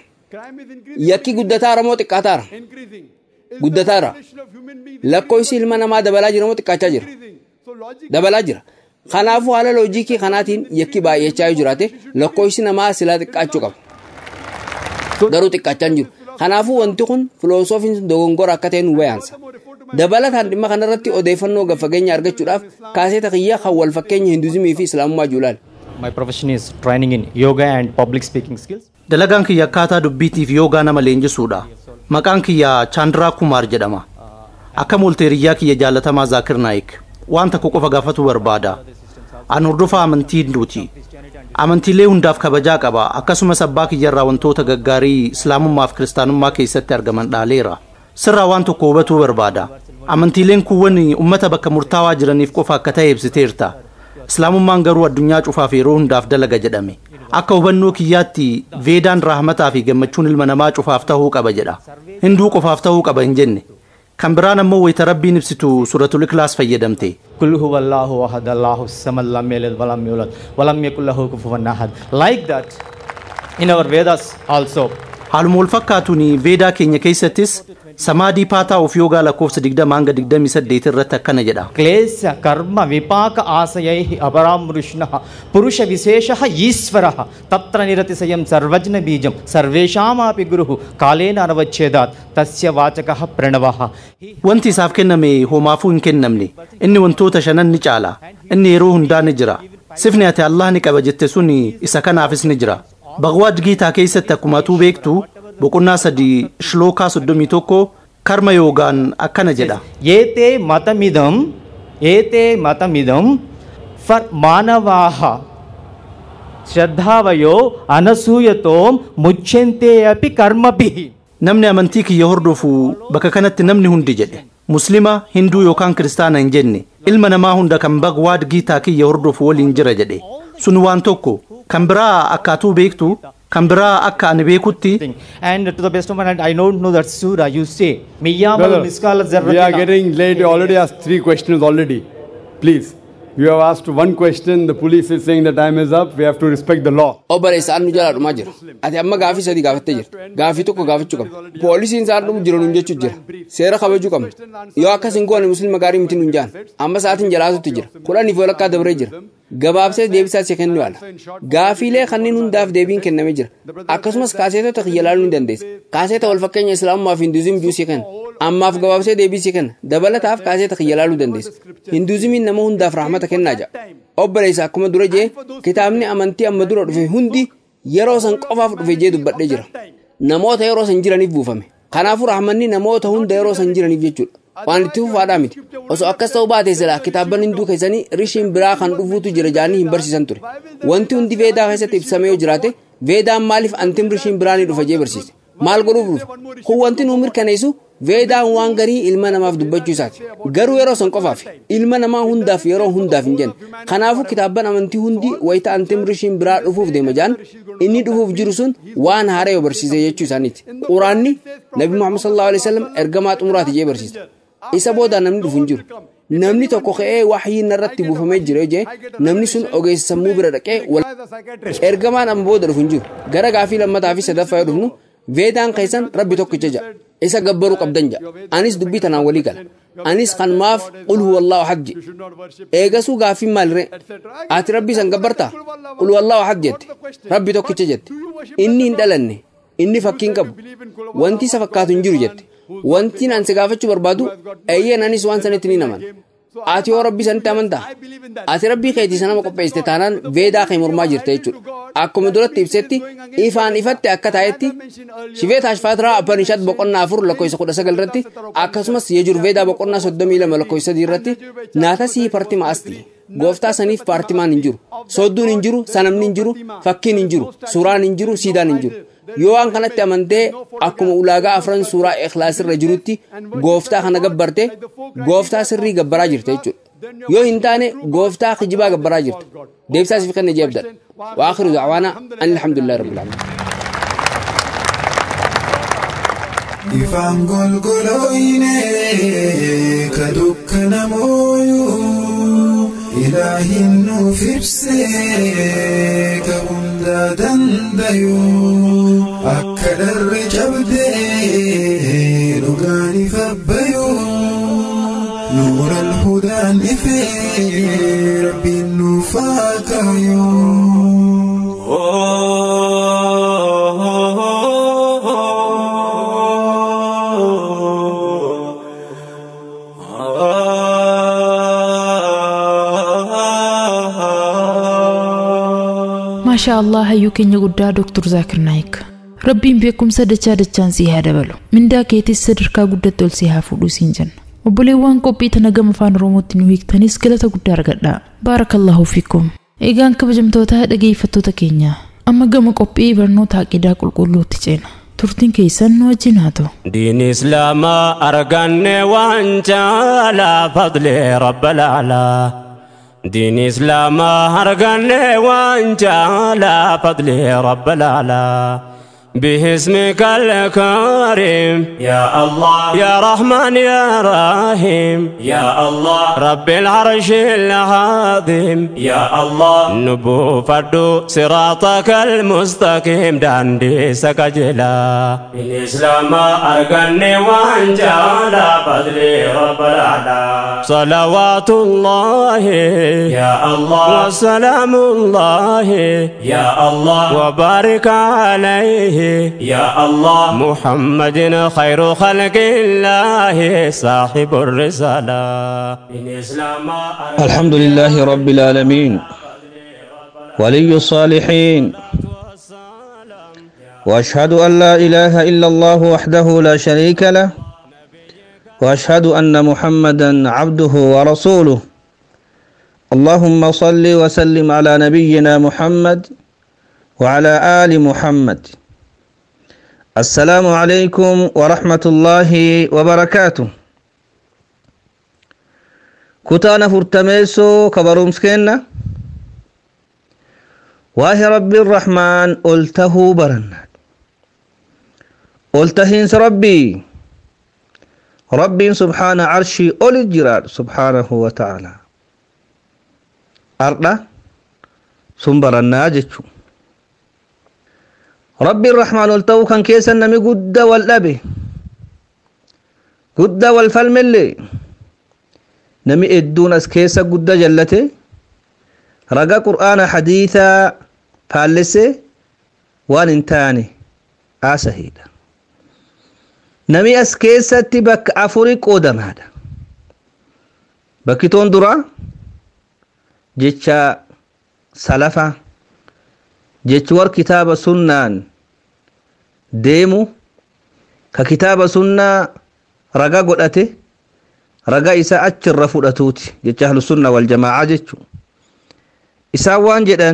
yakki guddataara moo xiqqaataara guddataara lakkoofsi ilma namaa dabalaa jira moo xiqqaachaa jira dabalaa jira kanaafuu haala loojiikii kanaatiin yakki baay'achaa yoo jiraate lakkoofsi namaa silaa xiqqaachuu qaba garuu xiqqaachaa hin jiru kanaafuu wanti kun filoosofiin dogongora akka ta'e nu bayaansa dabalataan dhimma kanarratti odeeffannoo gaffageenya argachuudhaaf kaaseeta kiyya kan wal fakkeenya hinduuzimii fi islaamummaa juulaal My profession is training in yoga and public speaking skills. Dalagaan kiyya akkaataa dubbiitiif yoogaa nama leenjisuudha. Maqaan kiyya Chandraa Kumaar jedhama. Akka molteeriyyaa kiyya jaalatamaa Zaakir Naayik. Waan tokko qofa gaafatu barbaada. An hordofaa amantii Hinduuti. Amantiilee hundaaf kabajaa qaba. Akkasumas abbaa kiyyarraa wantoota gaggaarii Islaamummaa fi Kiristaanummaa keessatti argaman dhaaleera. Sirraa waan tokko hubatuu barbaada. Amantiileen kuuwwan uummata bakka murtaawaa jiraniif qofa akka ta'e ibsiteerta. Islaamummaan garuu addunyaa cufaaf yeroo hundaaf dalaga jedhame. Akka hubannoo kiyyaatti veedaan rahmataa fi gammachuun ilma namaa cufaaf ta'uu qaba jedha. Hinduu qofaaf ta'uu qaba hin jenne. Kan biraan ammoo wayita rabbiin ibsitu suratul Ikhlaas fayyadamte. Qul huwallahu ahad Allahu samad lam yalid wa lam yulad wa lam yakul lahu kufuwan ahad. Like that in our Vedas also. Haaluma wal fakkaatuun veedaa keenya keessattis Samadhi Pata of yoga lakkoofsa digdama hanga digdamii saddeet irratti akkana jedha. Klesha karma vipaka asayaihi aparamrushnaha purusha visheshaha yisvaraha tatra niratisayam sarvajna bijam sarveshamapi guruhu kalena anavachchedat tasya vachakaha pranavaha. Wanti isaaf kenname homaafuu hin kennamne inni wantoota shanan ni caala inni yeroo hundaa ni jira sifni ati Allah ni qaba jette sun isa kanaafis ni jira. Bhagavad Gita keessatti akkuma tuu beektu boqonnaa sadii shlookaa soddomii tokko karma yoogaan akkana jedha. Yeetee matamidam yeetee matamidam far maanavaaha श्रद्धावयो अनसूयतोम मुच्छन्ते अपि कर्मभिः namni amantii kiyya hordofu bakka kanatti namni hundi jedhe muslima hinduu yookaan kiristaana hin jenne ilma namaa hunda kan bagwaad giitaa kiyya hordofu waliin jira jedhe sun waan tokko kan biraa akkaatuu beektu kan biraa akka ani beekutti and to the best of my knowledge I don't know that surah you say miyamal miskal zarratin we are getting late already asked three questions already please you have asked one question the police is saying the time is up we have to respect the law obare isaan nu jala dhuma jira ati amma gaafi sadi gaafatte jira gaafi tokko gaafachuu qabna poolisiin isaan dhumu jiru nun jechuu jira seera kabajuu qabna yoo akkas hin goone muslima gaarii miti nun jaan amma sa'aatiin jalaatutti jira kudhaniif walakkaa dabaree jira gabaabsee deebisaa si kennu yaala gaafiilee kanneen hundaaf deebiin kenname jira akkasumas kaaseetota kiyya ilaaluu ni dandeessa kaaseeta wal fakkeenya islaamummaa fi hinduuzim juu si kenna ammaaf gabaabsee deebii si kenna dabalataaf kaaseeta kiyya ilaaluu dandeessa hinduuzimiin nama hundaaf rahmata kennaa jira obboleessa akkuma dura jee kitaabni amantii amma dura dhufe hundi yeroo san qofaaf dhufe jee dubbadhee jira namoota yeroo san jiraniif buufame kanaafuu rahmanni namoota hunda yeroo san jiraniif jechuudha waan itti fufaadhaa miti osoo akkas ta'uu baate silaa kitaaban hinduu keessanii rishiin biraa kan dhufuutu jira jaanii hin barsiisan ture wanti hundi veedaa keessatti ibsamee yoo jiraate veedaan maaliif antim rishiin biraa ni dhufa jee barsiise maal godhuuf dhufe kun wanti nuu mirkaneessu veedaan waan garii ilma namaaf dubbachuu isaati garuu yeroo san qofaaf ilma namaa hundaaf yeroo hundaaf hin jenne kanaafuu kitaaban amantii hundi wayita antim rishiin biraa dhufuuf deema jaan inni dhufuuf jiru sun waan haaraa yoo barsiise jechuu isaaniiti quraanni nabi muhammad sallallahu alaihi wasallam ergamaa xumuraati jee barsiisa isa booda namni dhufu hin jiru namni tokko ka'ee wahyiin irratti buufamee jira jee namni sun ogeessa sammuu bira dhaqee ergamaan amma booda dhufu hin jiru gara gaafii lammataa fi sadaffaa yoo dhufnu veedaan keessan rabbi tokkicha jedha isa gabbaruu qabdan jedha anis dubbii tanaan walii gala anis kan maaf qul huwallahu ahad eegasuu gaafii maalire ati rabbii san gabbartaa qul huwallahu ahad jette rabbi tokkicha jette inni hin dhalanne inni fakkiin qabu wanti isa fakkaatu hin jiru jette wanti naan si gaafachuu barbaadu eeyyeen anis waan sanitti ni naman ati yoo rabbii sanitti amantaa ati rabbii keetii sanama qopheessite taanaan veedaa kee mormaa jirte jechuudha akkuma duratti ibsetti ifaan ifatte akka taayetti shiveet hashfaatiraa upanishad boqonnaa afur lakkoofsa kudha sagal irratti akkasumas yejurveedaa boqonnaa soddomii lama lakkoofsa sadii irratti naatasii partima asti gooftaa saniif paartimaan hin jiru soodduun hin jiru sanamni hin jiru fakkiin hin jiru suuraan hin jiru siidaan hin jiru yoo waan kanatti amantee akkuma ulaagaa afran suuraa ikhlaas irra jirutti gooftaa kana gabbarte gooftaa sirrii gabbaraa jirte jechuudha yoo hin taane gooftaa kijibaa gabbaraa jirte deebisaa siif kenna jeebdadha wa akhiru da'waana alhamdulillahi rabbil alamin ifaan golgolooyne ka dukkana mooyuu ilaahin nuuf ibsee ka hunda dandayuu akka dharri cabdee dhugaan ifabbayuu nuura alhudaan ifee rabbiin nuuf akaayuu maashaa allah hayyuu keenya guddaa doktor zaakir naayik rabbiin beekumsa dachaa dachaan sii haa dabalu mindaa keetis sadarkaa guddatti ol sii haa fuudhuu siin jenna obboleewwan qophii tana gama afaan oromootti nu hiiktanis galata guddaa argadha baarakallahu fiikum eegaan kabajamtoota dhageeffattoota keenya amma gama qophii barnoota aqidaa qulqulluutti ceena turtiin keessan nu wajjin haa ta'u diin islaamaa arganne waan caalaa fadlee rabbal alaa دين إسلام هرقني وانجالا فضلي رب العلا باسمك الكريم يا الله يا رحمن يا رحيم يا الله رب العرش العظيم يا الله نبو فردو صراطك المستقيم داندي سكجلا الإسلام أرقني وانجالا فضلي رب العلا صلوات الله يا الله وسلام الله يا الله وبارك عليه يا الله محمد خير خلق الله صاحب الرسالة الحمد لله رب العالمين ولي الصالحين وأشهد أن لا إله إلا الله وحده لا شريك له وأشهد أن محمدا عبده ورسوله اللهم صل وسلم على نبينا محمد وعلى آل محمد السلام عليكم ورحمة الله وبركاته كتانا فرتميسو كبرومسكينا واه رب الرحمن قلته برنا قلتهين ربي ربي سبحانه عرشي أول الجرار سبحانه وتعالى أرضا سنبرنا جتشو ربي الرحمن قلته كان كيسا نمي قد والأبي قد والفلم اللي نمي ادون اس كيسا قد جلته رقا قرآن حديثا فالسي وان انتاني آسهيدا نمي اس كيسا تبك أفريق قدام هذا بكتون درا جيتشا سلفا جيتشور كتاب سنان ديمو ككتاب سنة رقا قدته رقا إسا أجر رفضتوتي جيتشا أهل السنة والجماعة جيتشو إسا وان جدًا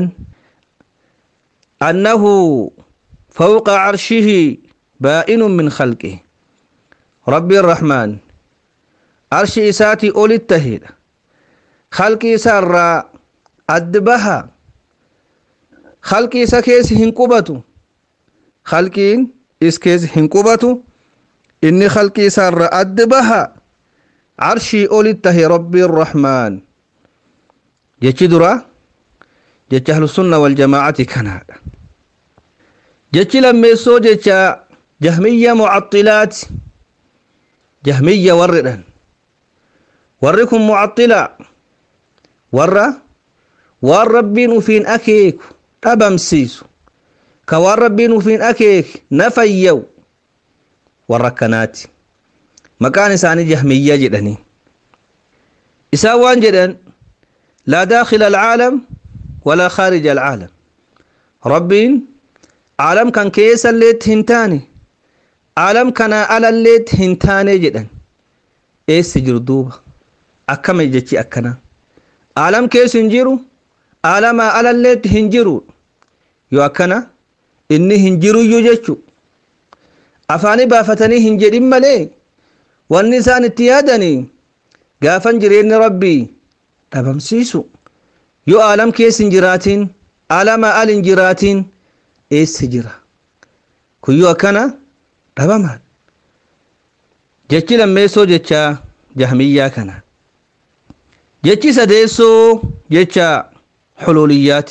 أنه فوق عرشه بائن من خلقه ربي الرحمن عرش إساتي أولي التهيد خلق إسار أدبها خلق إسا كيس هنكوبتو خلقين إس كيس هنكوبتو إني خلق إسار أدبها عرشي أولي التهي ربي الرحمن جيتش درا جيتش أهل السنة والجماعة كان هذا جيتش لما يسو جيتش جهمية معطلات جهمية وردا وركم معطلة ورا والربين فين أكيك أبم سيسو كواربين فين أكيك نفيو وركناتي مكان ثاني جهمية جدني إساوان جدا لا داخل العالم ولا خارج العالم ربين عالم كان كيس الليت هنتاني عالم كان على الليت هنتاني جدا إيه سجردوبة أكما يجتي أكنا عالم كيس هنجيرو عالم على الليت هنجيرو يو أكنا إني هنجيرو يجتشو أفاني بافتني هنجرين ملي والنسان اتيادني قافن جرين ربي تبمسيسو يو عالم كيس انجراتين عالم آل انجراتين ايس سجرا كيو اكنا تبمال جيتش لميسو جيتشا جهمية كنا جيتش سديسو جيتشا حلوليات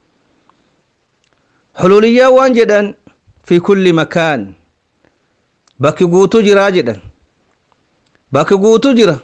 حلولية وانجدا في كل مكان باكي قوتو جرا جدا باكي قوتو جرا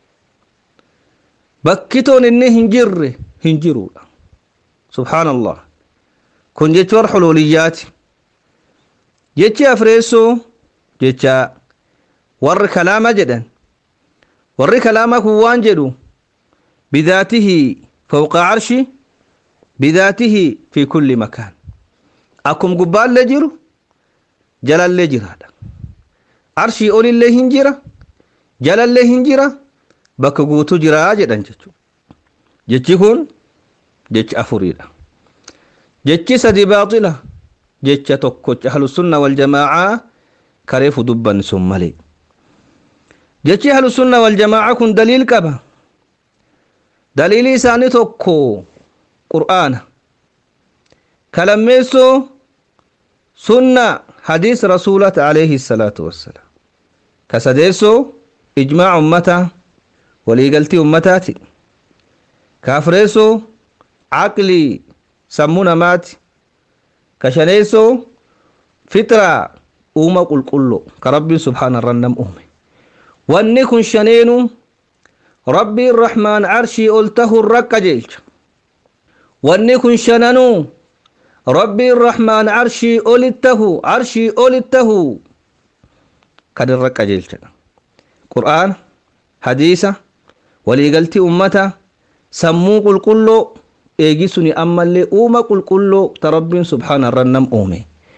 بكتون إني هنجر هنجروا سبحان الله كن جتور حلوليات جتش أفريسو جتش ور كلام جدا ور كلامك وان جدو بذاته فوق عرشي بذاته في كل مكان أكم قبال لجرو جلال لجر هذا عرشي أولي اللي هنجرة جلال اللي هنجرة bakka guutuu jira jedhan jechu jechi kun jechi afuriidha jechi sadi baaxila jecha tokkocha ahlu sunna wal jamaa kareefu dubban sun malee jechi ahlu sunna wal jamaa kun daliil qaba daliili isaanii tokko qur'aana kalammeessoo sunna hadiis rasuulata alayhi salaatu wassalaam kasadeessoo ijmaa ummata وليقلتي أمتاتي كافريسو عقلي سمونا مات كشنيسو فطرة أوما قل كله كربي سبحان الرنم أمي وانكن شنينو ربي الرحمن عرشي قلته الرق جيلش وانكن شننو ربي الرحمن عرشي قلته عرشي قلته كد الرق جيلش قرآن حديثة وليقلتي أمتا سمو قل كله eegisuni ammallee uuma qulqulloo ta rabbiin subhaana irra nam uume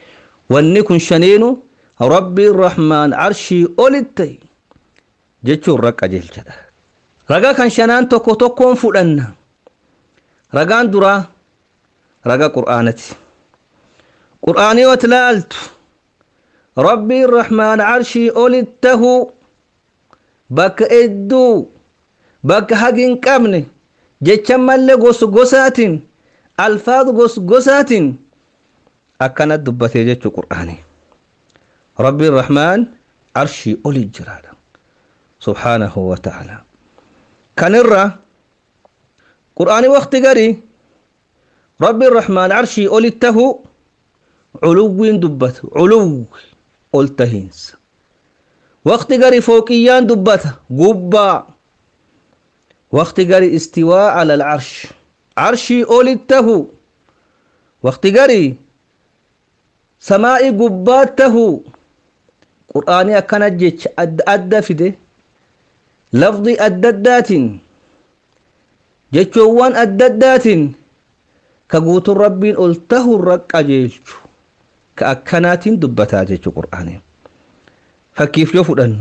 wanni kun shaniinu rabbiin rahmaan arshii olitti jechuun raqa jeelchadha ragaa kan shanaan tokko tokkoon fudhanna ragaan duraa raga qur'aanati qur'aanii wat laaltu rabbiin rahmaan arshii olittahu bakka edduu bakka hagin qabne jecha malle gos gosaatiin alfaad gos gosaatiin akkana dubbatee jechuu qur'aanii rabbiin rahmaan arshii oli jiraadha subhaanahu wa ta'ala kanirra qur'aanii waqti garii rabbiin rahmaan arshii olittahu culuwwiin dubbata culuwwi ol tahiinsa waqti garii fooqiyyaan dubbata gubbaa waqti garii istiwaa ala alcarsh arshii olittahu waqti garii samaa'i gubbaattahu qur'aanii akkana jecha adda adda fide lafdi adda addaatiin jechoowwan adda addaatiin ka guutuun rabbiin ol tahu raqqa jeelchu ka akkanaatiin dubbataa jechuu qur'aanii fakkiif yoo fudhannu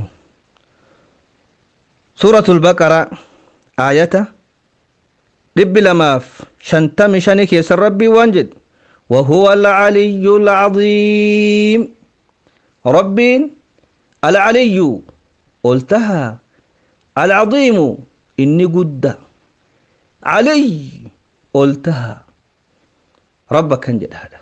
suuratul baqara aayata dhibbi lamaaf shantami shani keessa rabbii waan jedhe وهو العلي العظيم ربين العلي قلتها العظيم إني قد علي قلتها ربك كان جد هذا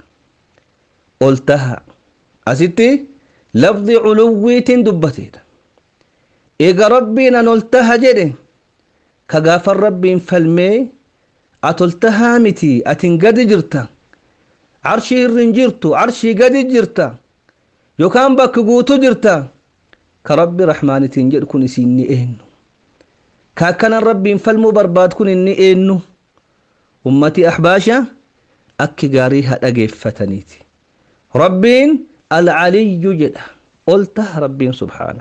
قلتها أسيتي لفظ علويت دبتي إيجا ربنا نلتها جده كغافر ربين فالمي أتلتها متي أتنقد جرتا عرشي الرنجرتو عرشي قد جرتا يوكان بك قوتو جرتا كرب رحمن تنجر كن سيني إنو كاكنا ربي فالمو برباد كن إني إنو أمتي أحباشا أكي قاريها أجيف فتنيتي ربين العلي جدا قلته ربين سبحانه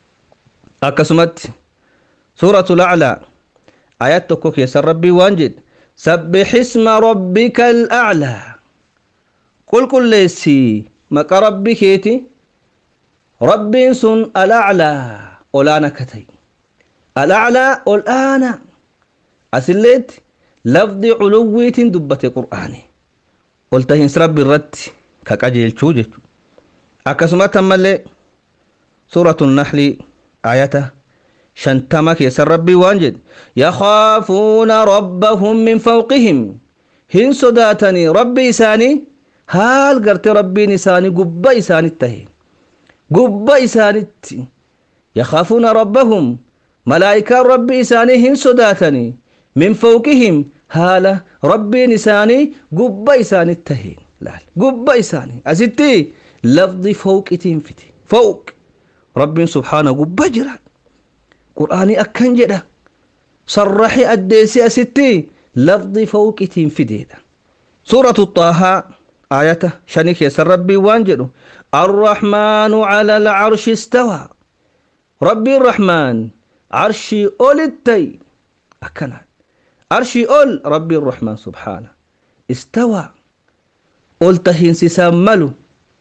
أكسمت سورة الأعلى آيات تكوك يسر ربي وانجد سبح اسم ربك الأعلى قل كل ليسي مك ربي كيتي ربي سن الأعلى أولانا كتي الأعلى أولانا أسلت لفظ علوية دبة قرآني قلت هنس ربي الرد كاكاجيل شوجت أكسمت ملي سورة النحل آياته شنتمك يسر ربي وانجد يخافون ربهم من فوقهم هن صداتني ربي إساني هال قرت ربي نساني قبا إساني التهي قبا إساني التهي يخافون ربهم ملائكة ربي إساني هن صداتني من فوقهم هال ربي نساني قبا إساني التهي لا قبا إساني أزدتي لفظ فوق إتنفتي فوق ربي سبحانه قبا جران قرآني أكن جدا صرحي أديسي أستي لفظ فوق إتنفتي سورة الطه آية شنيك يسر ربي وانجلو الرحمن على العرش استوى ربي الرحمن عرشي أول التي أكنا عرشي أول ربي الرحمن سبحانه استوى قلتهن سساملو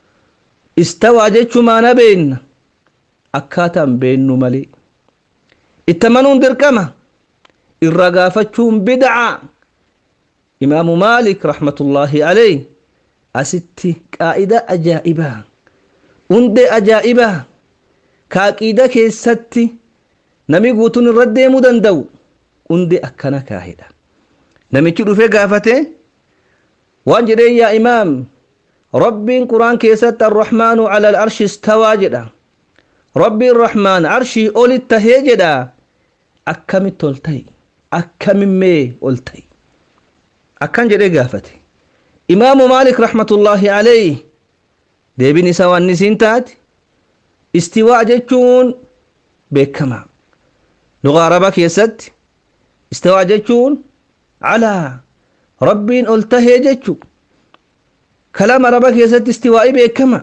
استوى جيتشو ما نبين أكاتم بين ملي التمنون دركمة الرقافتشون بدعة إمام مالك رحمة الله عليه أستي قائدة أجائبة أند أجائبة كاقيدة كيستي نمي قوتون الرد مدندو أند أكنا كاهدة نمي كيلو في قافته وانجري يا إمام ربي قرآن كيست الرحمن على العرش استوى جدا ربي الرحمن عرشي أولي التهي جدا أكمي تولتي أكمي مي أولتي أكن جري قافته إمام مالك رحمة الله عليه ديبني سوى النسينتات استواء جتشون بكما لغة عربك يسد استواء جتشون على ربين ألتهي جتشو كلام عربك يسد استواء بكما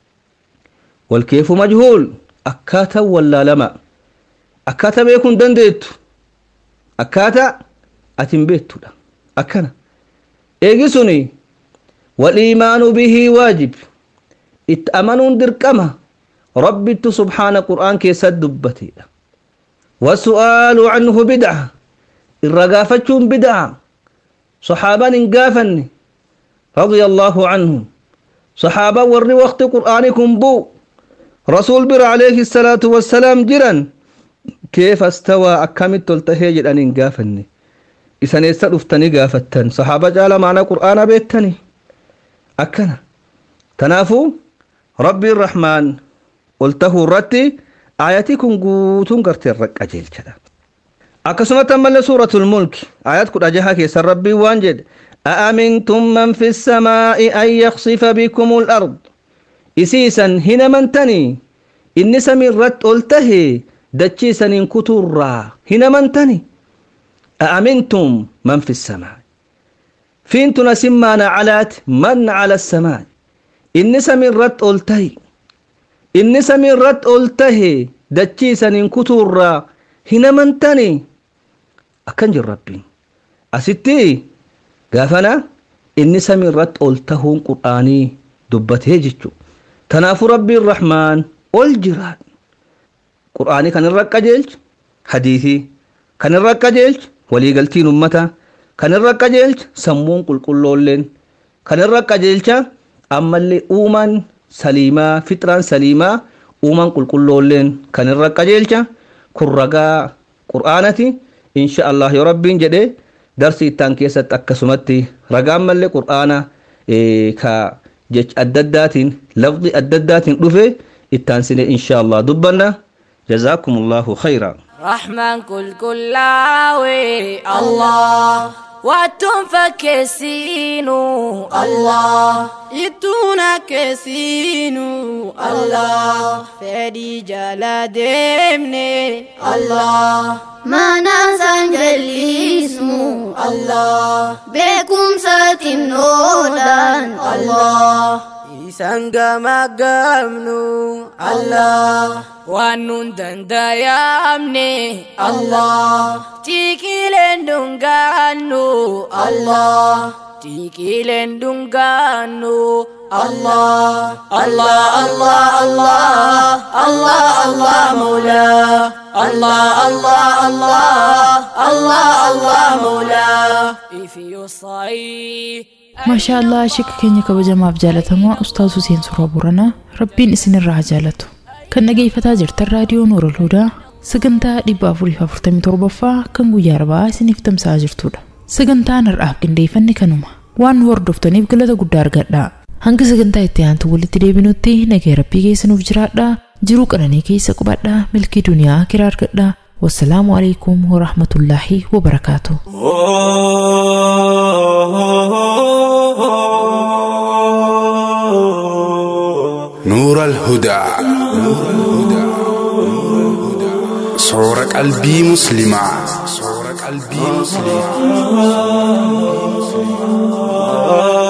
والكيف مجهول أكاتا ولا لما أكاتا بيكون دندت أكاتا أتنبيت أكنا إيجسوني والإيمان به واجب itti amanuun dirqama rabbittu subhaana qur'aan keessa dubbateedha wasu'aalu anhu bid'a irra gaafachuun bid'a saxaaban hin gaafanne radiyallaahu anhum saxaaba warri waqti qur'aani kun bu'u rasuul bira alayhi salaatu wassalaam jiran كيف استوى أكملت التهي جدًا قافني إذا نستر أفتني قافتن صحابة جعل معنا قرآن بيتني أكنا تنافو ربي الرحمن قلته الرتي آياتكم قوتون قرتي الرق أجيل كذا أكسمة من سورة الملك آيات قد أجيها كيسر ربي وانجد أأمنتم من في السماء أن يخصف بكم الأرض إسيسا هنا من تني إني سمرت قلته دچي سنين كتورا هنا من تني أأمنتم من في السماء فين تنسمانا علات من على السماء إني سمرت قلته إني سمرت قلته دچي سنين كتورا هنا من تني أكنج ربي أستي قافنا إني سمرت قلته قرآني دبته جيتشو تناف ربي الرحمن والجراد قرآني كان الرقة جيلش حديثي كان الرقة جيلش ولي قلتين أمتا كان الرقة جيلش سمون قل قل لولين كان الرقة جيلش أما اللي أومن سليمة فطران سليمة أومن قل قل لولين كان الرقة جيلش كرقا قرآنتي إن شاء الله يا ربي جدي درسي تانكيسة أكسمتي رقام اللي قرآنا إيه كا جيش أددات لفظي أددات رفي التانسين إن شاء الله دبنا جزاكم الله خيرا رحمن كل كلاوي الله واتم فكسينو الله يتونا كسينو الله فدي جلا دمني الله ما ننسى اسمه الله بكم ساتن نودان الله Isanga magamnu Allah wanun dandayamne Allah tikilen dunganu Allah tikilen dunganu Allah Allah Allah Allah Allah Allah Mola Allah Allah Allah Allah Allah Mola if you say maashaa Allah shika keenya kabajamaaf jaalatamaa ustaaz Huseen Suuraa Booranaa rabbiin isinirraa jaalatu kan dhageeffataa jirtan raadiyoo Nuurul Hudaa sagantaa dhibba afurii fi afurtamii torbaffaa kan guyyaa arbaa isiniif tamsa'aa jirtudha sagantaan har'aaf qindeeffanne kanuma waan nu hordoftaniif galata guddaa argadhaa hanga sagantaa itti aantu walitti deebinutti nagaa rabbii keessa nuuf jiraadhaa jiruu qananii keessa qubadhaa milkii duniyaa kiraa argadhaa والسلام عليكم ورحمة الله وبركاته نور الهدى صورة قلبي مسلمة صورة قلبي مسلمة